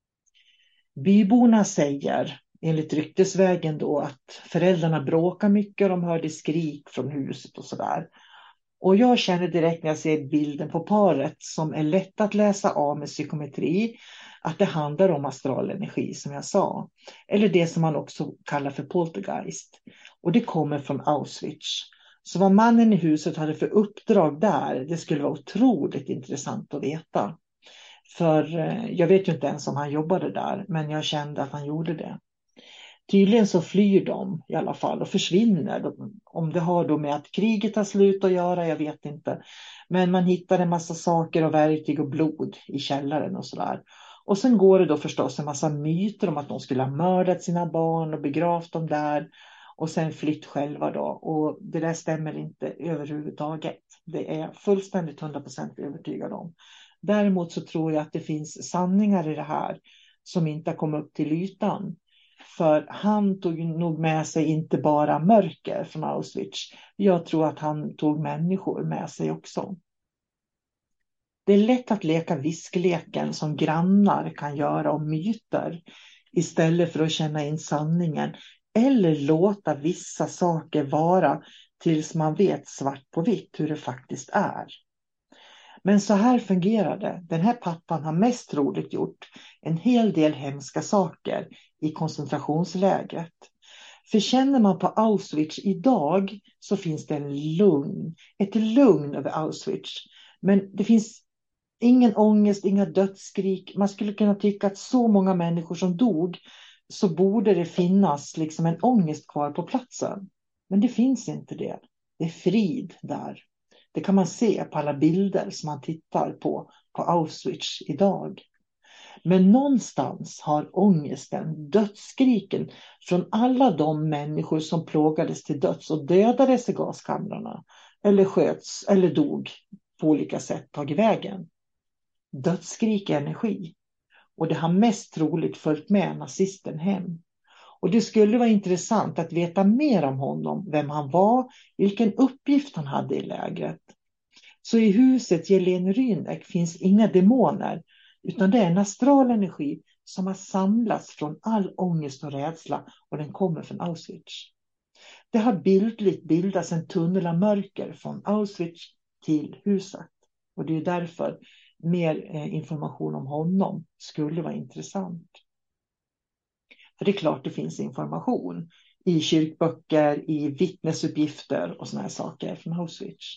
Byborna säger, enligt ryktesvägen då, att föräldrarna bråkar mycket och de hörde skrik från huset och sådär. Och jag känner direkt när jag ser bilden på paret som är lätt att läsa av med psykometri att det handlar om astral energi som jag sa. Eller det som man också kallar för poltergeist. Och det kommer från Auschwitz. Så vad mannen i huset hade för uppdrag där, det skulle vara otroligt intressant att veta. För jag vet ju inte ens om han jobbade där, men jag kände att han gjorde det. Tydligen så flyr de i alla fall och försvinner. Om det har då med att kriget har slut att göra, jag vet inte. Men man hittar en massa saker och verktyg och blod i källaren och sådär. Och sen går det då förstås en massa myter om att de skulle ha mördat sina barn och begravt dem där. Och sen flytt själva då. Och det där stämmer inte överhuvudtaget. Det är fullständigt hundra procent övertygad om. Däremot så tror jag att det finns sanningar i det här som inte har kommit upp till ytan. För han tog nog med sig inte bara mörker från Auschwitz. Jag tror att han tog människor med sig också. Det är lätt att leka viskleken som grannar kan göra om myter. Istället för att känna in sanningen. Eller låta vissa saker vara tills man vet svart på vitt hur det faktiskt är. Men så här fungerar det. Den här pappan har mest troligt gjort en hel del hemska saker i koncentrationslägret. För känner man på Auschwitz idag så finns det en lugn. Ett lugn över Auschwitz. Men det finns ingen ångest, inga dödsskrik. Man skulle kunna tycka att så många människor som dog så borde det finnas liksom en ångest kvar på platsen. Men det finns inte det. Det är frid där. Det kan man se på alla bilder som man tittar på på Auschwitz idag. Men någonstans har ångesten, dödsskriken från alla de människor som plågades till döds och dödades i gaskamrarna eller sköts eller dog på olika sätt tagit vägen. Dödsskrik är energi. Och det har mest troligt följt med nazisten hem. Och det skulle vara intressant att veta mer om honom, vem han var, vilken uppgift han hade i lägret. Så i huset Jelenrynek finns inga demoner, utan det är en astral energi som har samlats från all ångest och rädsla, och den kommer från Auschwitz. Det har bildligt bildats en tunnel av mörker från Auschwitz till huset. Och det är därför mer information om honom skulle vara intressant. För det är klart det finns information i kyrkböcker, i vittnesuppgifter och såna här saker från Auschwitz.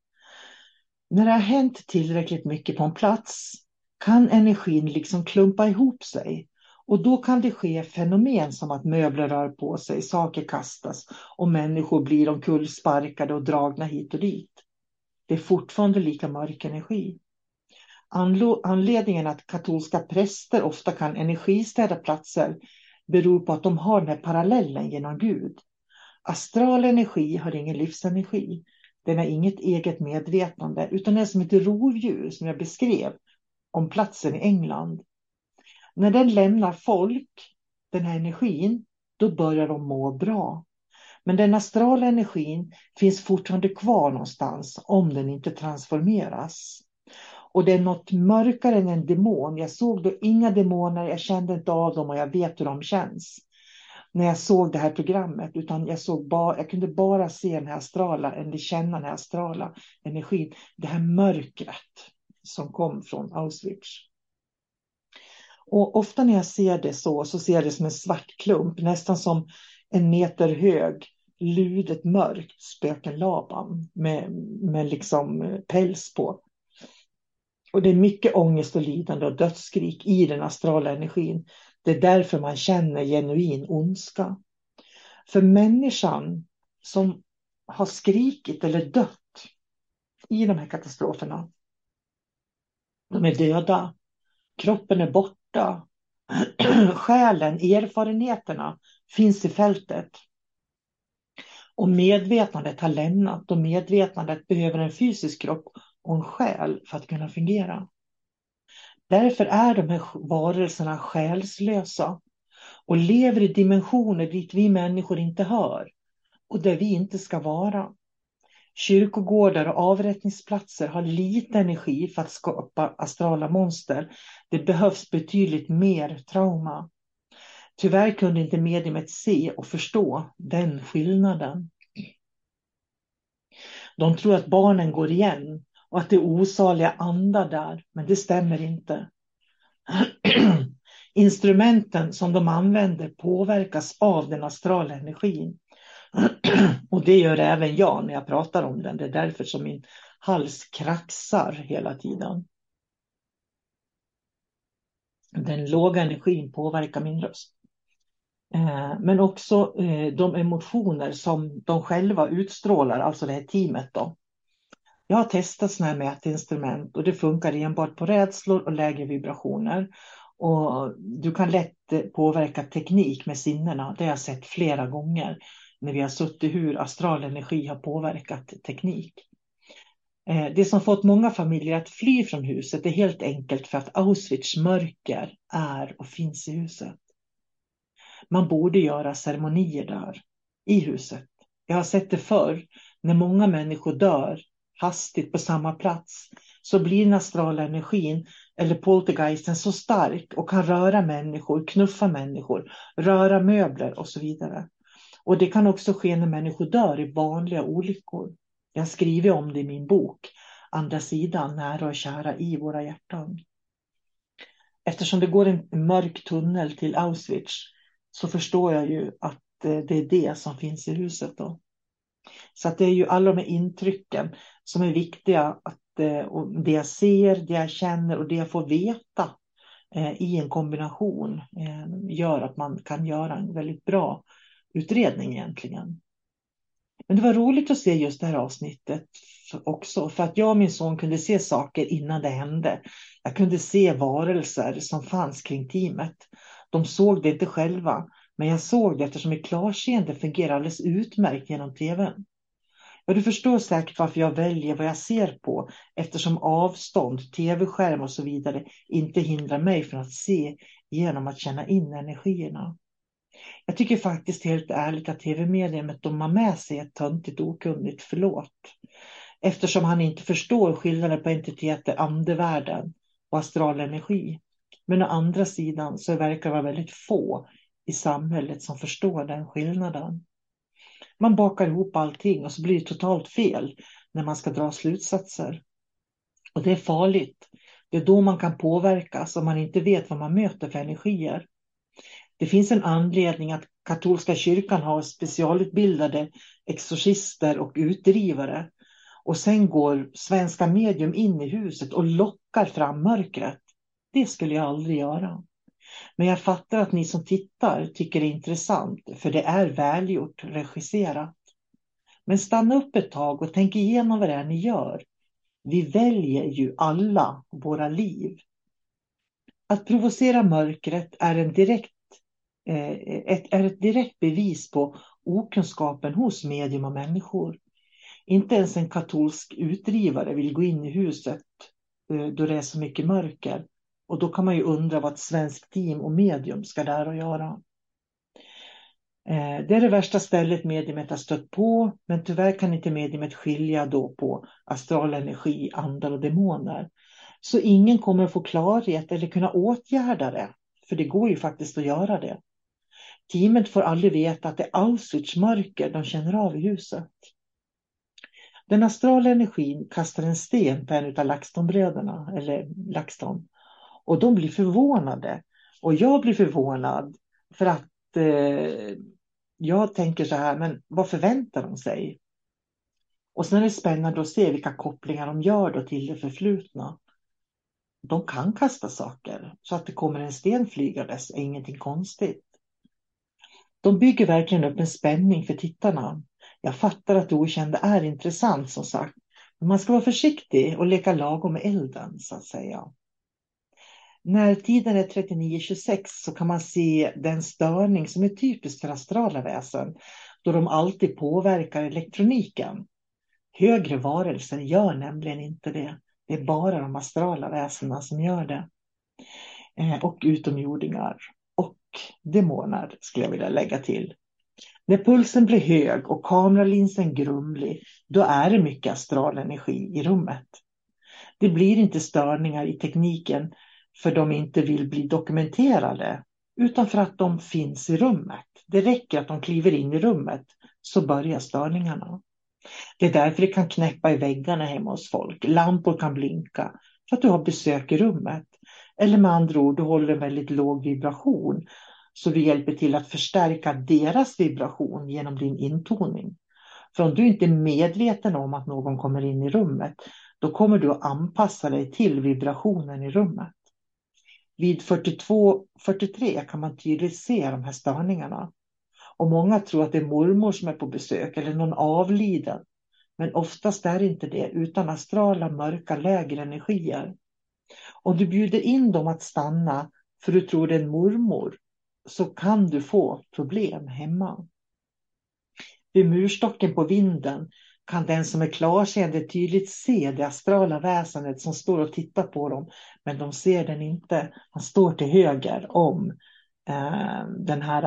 När det har hänt tillräckligt mycket på en plats kan energin liksom klumpa ihop sig Och då kan det ske fenomen som att möbler rör på sig, saker kastas och människor blir omkullsparkade och dragna hit och dit. Det är fortfarande lika mörk energi. Anledningen att katolska präster ofta kan energistäda platser beror på att de har den här parallellen genom Gud. Astral energi har ingen livsenergi. Den har inget eget medvetande utan är som ett rovdjur som jag beskrev om platsen i England. När den lämnar folk, den här energin, då börjar de må bra. Men den astrala energin finns fortfarande kvar någonstans om den inte transformeras. Och det är något mörkare än en demon. Jag såg då inga demoner, jag kände inte av dem och jag vet hur de känns. När jag såg det här programmet, utan jag, såg bara, jag kunde bara se den här astrala, eller känna den här astrala energin. Det här mörkret som kom från Auschwitz. Och ofta när jag ser det så, så ser jag det som en svart klump, nästan som en meter hög, ludet mörkt spökenlaban med, med liksom päls på. Och det är mycket ångest och lidande och dödsskrik i den astrala energin. Det är därför man känner genuin ondska. För människan som har skrikit eller dött i de här katastroferna, de är döda. Kroppen är borta. Själen, erfarenheterna finns i fältet. Och medvetandet har lämnat. Och medvetandet behöver en fysisk kropp och en själ för att kunna fungera. Därför är de här varelserna själslösa. Och lever i dimensioner dit vi människor inte hör. Och där vi inte ska vara. Kyrkogårdar och avrättningsplatser har lite energi för att skapa astrala monster. Det behövs betydligt mer trauma. Tyvärr kunde inte mediumet se och förstå den skillnaden. De tror att barnen går igen och att det är osaliga andar där, men det stämmer inte. Instrumenten som de använder påverkas av den astrala energin. Och det gör även jag när jag pratar om den. Det är därför som min hals kraxar hela tiden. Den låga energin påverkar min röst. Men också de emotioner som de själva utstrålar, alltså det här teamet då. Jag har testat sådana här mätinstrument och det funkar enbart på rädslor och lägre vibrationer. Och du kan lätt påverka teknik med sinnena. Det har jag sett flera gånger när vi har suttit hur astral energi har påverkat teknik. Det som fått många familjer att fly från huset är helt enkelt för att Auschwitz mörker är och finns i huset. Man borde göra ceremonier där, i huset. Jag har sett det förr, när många människor dör hastigt på samma plats, så blir den astrala energin eller poltergeisten så stark och kan röra människor, knuffa människor, röra möbler och så vidare. Och det kan också ske när människor dör i vanliga olyckor. Jag skriver om det i min bok, Andra sidan, nära och kära i våra hjärtan. Eftersom det går en mörk tunnel till Auschwitz, så förstår jag ju att det är det som finns i huset då. Så att det är ju alla de här intrycken som är viktiga, att det jag ser, det jag känner och det jag får veta i en kombination gör att man kan göra en väldigt bra utredning egentligen. Men det var roligt att se just det här avsnittet också, för att jag och min son kunde se saker innan det hände. Jag kunde se varelser som fanns kring teamet. De såg det inte själva, men jag såg det eftersom i klarseende fungerar alldeles utmärkt genom tvn. Ja, du förstår säkert varför jag väljer vad jag ser på, eftersom avstånd, tv-skärm och så vidare inte hindrar mig från att se genom att känna in energierna. Jag tycker faktiskt helt ärligt att tv-mediumet de har med sig ett töntigt okunnigt, förlåt. Eftersom han inte förstår skillnaden på entiteter, andevärlden och astral energi. Men å andra sidan så verkar det vara väldigt få i samhället som förstår den skillnaden. Man bakar ihop allting och så blir det totalt fel när man ska dra slutsatser. Och det är farligt. Det är då man kan påverkas om man inte vet vad man möter för energier. Det finns en anledning att katolska kyrkan har specialutbildade exorcister och utdrivare. Och sen går svenska medium in i huset och lockar fram mörkret. Det skulle jag aldrig göra. Men jag fattar att ni som tittar tycker det är intressant, för det är välgjort, regisserat. Men stanna upp ett tag och tänk igenom vad det är ni gör. Vi väljer ju alla våra liv. Att provocera mörkret är, en direkt, eh, ett, är ett direkt bevis på okunskapen hos medium och människor. Inte ens en katolsk utdrivare vill gå in i huset eh, då det är så mycket mörker. Och då kan man ju undra vad ett svenskt team och medium ska där och göra. Det är det värsta stället mediumet har stött på, men tyvärr kan inte mediumet skilja då på astral energi, andar och demoner. Så ingen kommer att få klarhet eller kunna åtgärda det, för det går ju faktiskt att göra det. Teamet får aldrig veta att det är Auschwitz-mörker de känner av i huset. Den astrala energin kastar en sten på en av LaxTon-bröderna, eller LaxTon, och de blir förvånade. Och jag blir förvånad för att eh, jag tänker så här, men vad förväntar de sig? Och sen är det spännande att se vilka kopplingar de gör då till det förflutna. De kan kasta saker, så att det kommer en sten flygandes är ingenting konstigt. De bygger verkligen upp en spänning för tittarna. Jag fattar att det okända är intressant som sagt, men man ska vara försiktig och leka lagom med elden så att säga. När tiden är trettionio tjugosex så kan man se den störning som är typisk för astrala väsen, då de alltid påverkar elektroniken. Högre varelser gör nämligen inte det. Det är bara de astrala väsena som gör det. Eh, och utomjordingar och demoner skulle jag vilja lägga till. När pulsen blir hög och kameralinsen grumlig, då är det mycket astral energi i rummet. Det blir inte störningar i tekniken för de inte vill bli dokumenterade, utan för att de finns i rummet. Det räcker att de kliver in i rummet så börjar störningarna. Det är därför det kan knäppa i väggarna hemma hos folk. Lampor kan blinka för att du har besök i rummet. Eller med andra ord, du håller en väldigt låg vibration, så du hjälper till att förstärka deras vibration genom din intoning. För om du inte är medveten om att någon kommer in i rummet, då kommer du att anpassa dig till vibrationen i rummet. Vid fyrtiotvå fyrtiotre kan man tydligt se de här störningarna. Och många tror att det är mormor som är på besök eller någon avliden. Men oftast är det inte det, utan astrala, mörka, lägre energier. Om du bjuder in dem att stanna för du tror det är en mormor, så kan du få problem hemma. Vid murstocken på vinden kan den som är klarseende tydligt se det astrala väsendet som står och tittar på dem. Men de ser den inte. Han står till höger om eh, den här,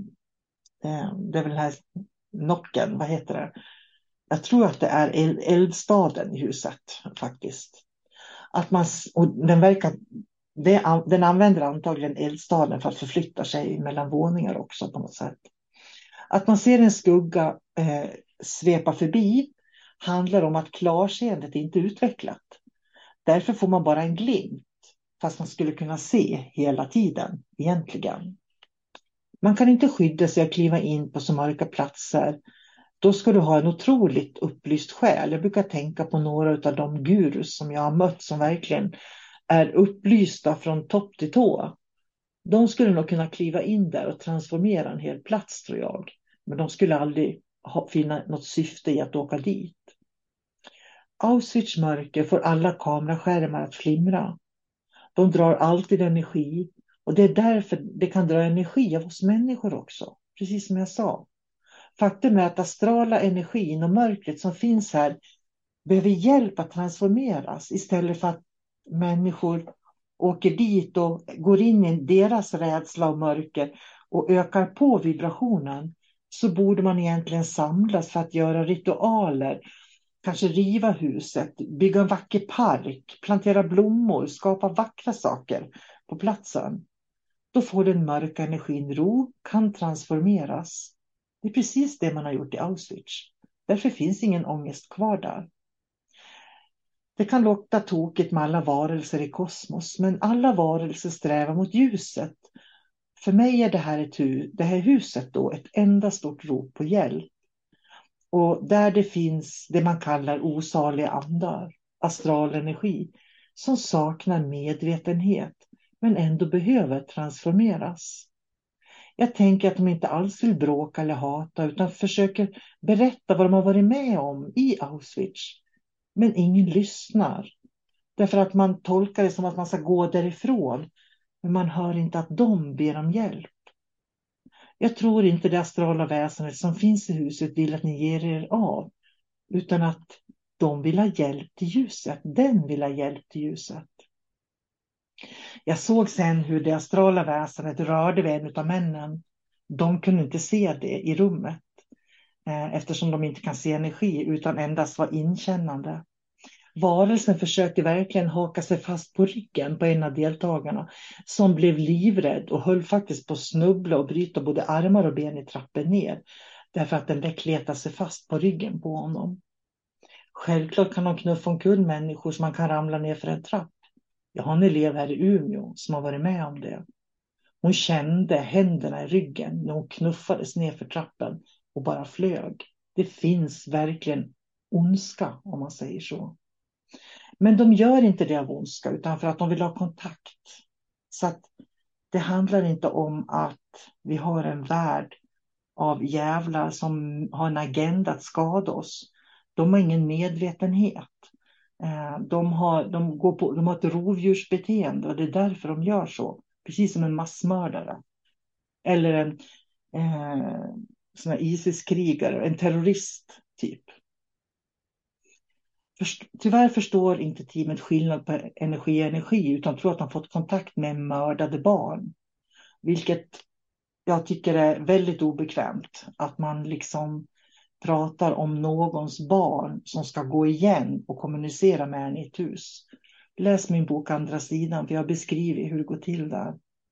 eh, det är väl den här nocken, vad heter det? Jag tror att det är eld, eldstaden i huset faktiskt. Att man, och den, verkar, det, den använder antagligen eldstaden för att förflytta sig mellan våningar också på något sätt. Att man ser en skugga eh, svepa förbi handlar om att klarseendet inte är utvecklat. Därför får man bara en glimt, fast man skulle kunna se hela tiden egentligen. Man kan inte skydda sig att kliva in på så mörka platser. Då ska du ha en otroligt upplyst själ. Jag brukar tänka på några av de gurus som jag har mött som verkligen är upplysta från topp till tå. De skulle nog kunna kliva in där och transformera en hel plats, tror jag. Men de skulle aldrig ha, finna något syfte i att åka dit. Auschwitz mörker får alla kameraskärmar att flimra. De drar alltid energi. Och det är därför det kan dra energi av oss människor också. Precis som jag sa. Faktum är att astrala energin och mörkret som finns här behöver hjälp att transformeras. Istället för att människor åker dit och går in i deras rädsla och mörker och ökar på vibrationen, så borde man egentligen samlas för att göra ritualer, kanske riva huset, bygga en vacker park, plantera blommor, skapa vackra saker på platsen. Då får den mörka energin ro, kan transformeras. Det är precis det man har gjort i Auschwitz. Därför finns ingen ångest kvar där. Det kan låta tokigt med alla varelser i kosmos, men alla varelser strävar mot ljuset. För mig är det här, ett hu- det här huset då ett enda stort rop på hjälp. Och där det finns det man kallar osaliga andar, astral energi, som saknar medvetenhet, men ändå behöver transformeras. Jag tänker att de inte alls vill bråka eller hata utan försöker berätta vad de har varit med om i Auschwitz. Men ingen lyssnar. Därför att man tolkar det som att man ska gå därifrån. Men man hör inte att de ber om hjälp. Jag tror inte det astrala väsendet som finns i huset vill att ni ger er av. Utan att de vill ha hjälp till ljuset. Den vill ha hjälp till ljuset. Jag såg sen hur det astrala väsendet rörde vid en av männen. De kunde inte se det i rummet. Eftersom de inte kan se energi utan endast var inkännande. Varelsen försökte verkligen haka sig fast på ryggen på en av deltagarna. Som blev livrädd och höll faktiskt på att snubbla och bryta både armar och ben i trappen ner. Därför att den där kletade sig fast på ryggen på honom. Självklart kan de knuffa omkull människor som man kan ramla ner för en trapp. Jag har en elev här i Umeå som har varit med om det. Hon kände händerna i ryggen när hon knuffades ner för trappen och bara flög. Det finns verkligen ondska om man säger så. Men de gör inte det av ondska utan för att de vill ha kontakt. Så att det handlar inte om att vi har en värld av jävlar som har en agenda att skada oss. De har ingen medvetenhet. De har, de går på, de har ett rovdjursbeteende och det är därför de gör så. Precis som en massmördare. Eller en eh, sån här ISIS-krigare, en terrorist typ. Först, tyvärr förstår inte teamet skillnad på energi och energi utan tror att de fått kontakt med mördade barn. Vilket jag tycker är väldigt obekvämt. Att man liksom pratar om någons barn som ska gå igen och kommunicera med en i ett hus. Läs min bok Andra sidan för jag beskriver hur det går till där.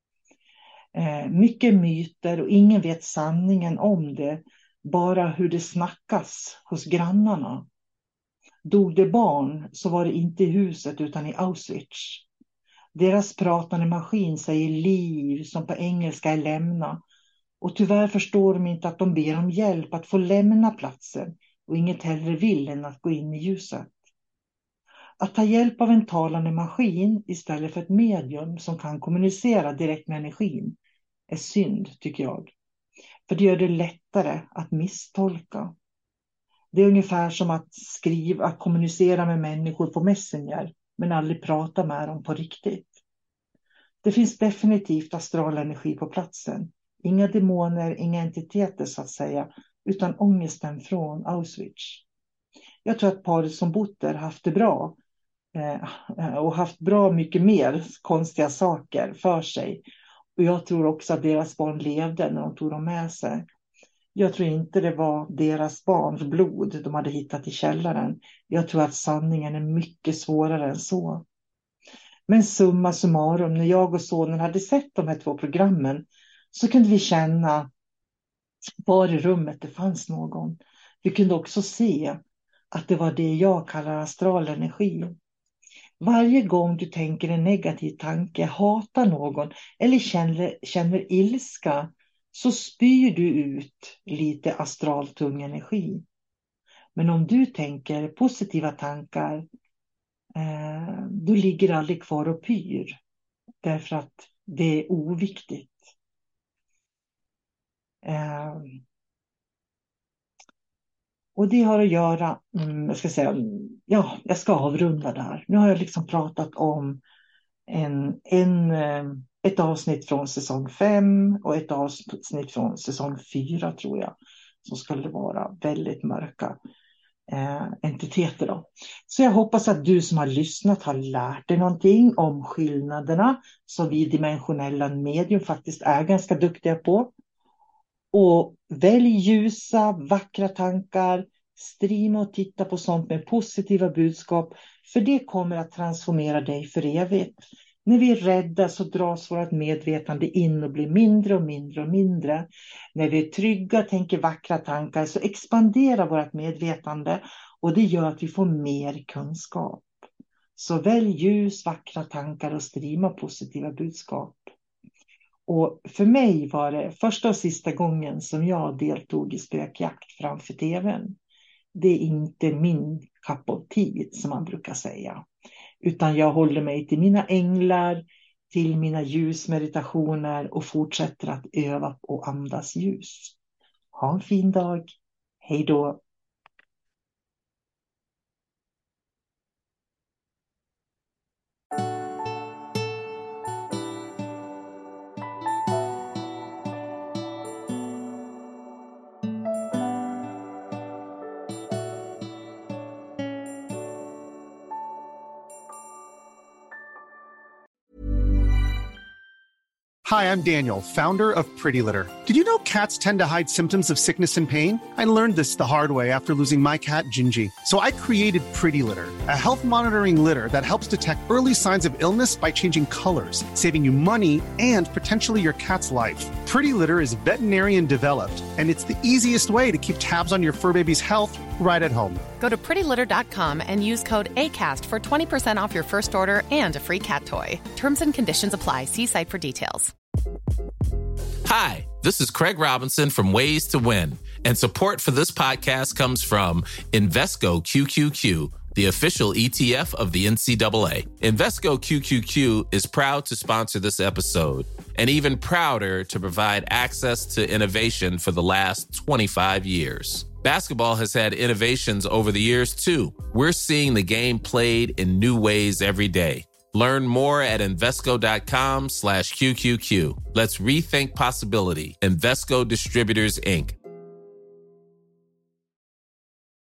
Eh, mycket myter och ingen vet sanningen om det. Bara hur det snackas hos grannarna. Dog det barn så var det inte i huset utan i Auschwitz. Deras pratande maskin säger liv som på engelska är lämna. Och tyvärr förstår de inte att de ber om hjälp att få lämna platsen. Och inget hellre vill än att gå in i ljuset. Att ta hjälp av en talande maskin istället för ett medium som kan kommunicera direkt med energin är synd tycker jag. För det gör det lättare att misstolka. Det är ungefär som att skriva, att kommunicera med människor på Messenger men aldrig prata med dem på riktigt. Det finns definitivt astral energi på platsen. Inga demoner, inga entiteter så att säga, utan ångesten från Auschwitz. Jag tror att paret som bott där haft det bra eh, och haft bra mycket mer konstiga saker för sig. Och jag tror också att deras barn levde när de tog dem med sig. Jag tror inte det var deras barns blod de hade hittat i källaren. Jag tror att sanningen är mycket svårare än så. Men summa summarum, när jag och sonen hade sett de här två programmen så kunde vi känna var i rummet det fanns någon. Vi kunde också se att det var det jag kallar astral energi. Varje gång du tänker en negativ tanke, hatar någon eller känner, känner ilska så spyr du ut lite astraltung energi. Men om du tänker positiva tankar eh, då ligger det aldrig kvar och pyr. Därför att det är oviktigt. Eh, och det har att göra, mm, jag ska säga, ja, jag ska avrunda det här. Nu har jag liksom pratat om en, en, ett avsnitt från säsong fem och ett avsnitt från säsong fyra tror jag. Som skulle vara väldigt mörka eh, entiteter då. Så jag hoppas att du som har lyssnat har lärt dig någonting om skillnaderna som vi dimensionella medium faktiskt är ganska duktiga på. Och välj ljusa, vackra tankar. Streama och titta på sånt med positiva budskap. För det kommer att transformera dig för evigt. När vi är rädda så dras vårt medvetande in och blir mindre och mindre och mindre. När vi är trygga, tänker vackra tankar så expanderar vårt medvetande. Och det gör att vi får mer kunskap. Så välj ljus, vackra tankar och streama positiva budskap. Och för mig var det första och sista gången som jag deltog i spökjakt framför tvn. Det är inte min cup of tea som man brukar säga. Utan jag håller mig till mina änglar, till mina ljusmeditationer och fortsätter att öva och andas ljus. Ha en fin dag. Hej då! Hi, I'm Daniel, founder of Pretty Litter. Did you know cats tend to hide symptoms of sickness and pain? I learned this the hard way after losing my cat, Gingy. So I created Pretty Litter, a health monitoring litter that helps detect early signs of illness by changing colors, saving you money and potentially your cat's life. Pretty Litter is veterinarian developed, and it's the easiest way to keep tabs on your fur baby's health right at home. Go to pretty litter dot com and use code ACAST for twenty percent off your first order and a free cat toy. Terms and conditions apply. See site for details. Hi, this is Craig Robinson from Ways to Win, and support for this podcast comes from Invesco Q Q Q, the official E T F of the N C double A. Invesco Q Q Q is proud to sponsor this episode, and even prouder to provide access to innovation for the last twenty-five years. Basketball has had innovations over the years, too. We're seeing the game played in new ways every day. Learn more at Invesco.com slash QQQ. Let's rethink possibility. Invesco Distributors, Incorporated.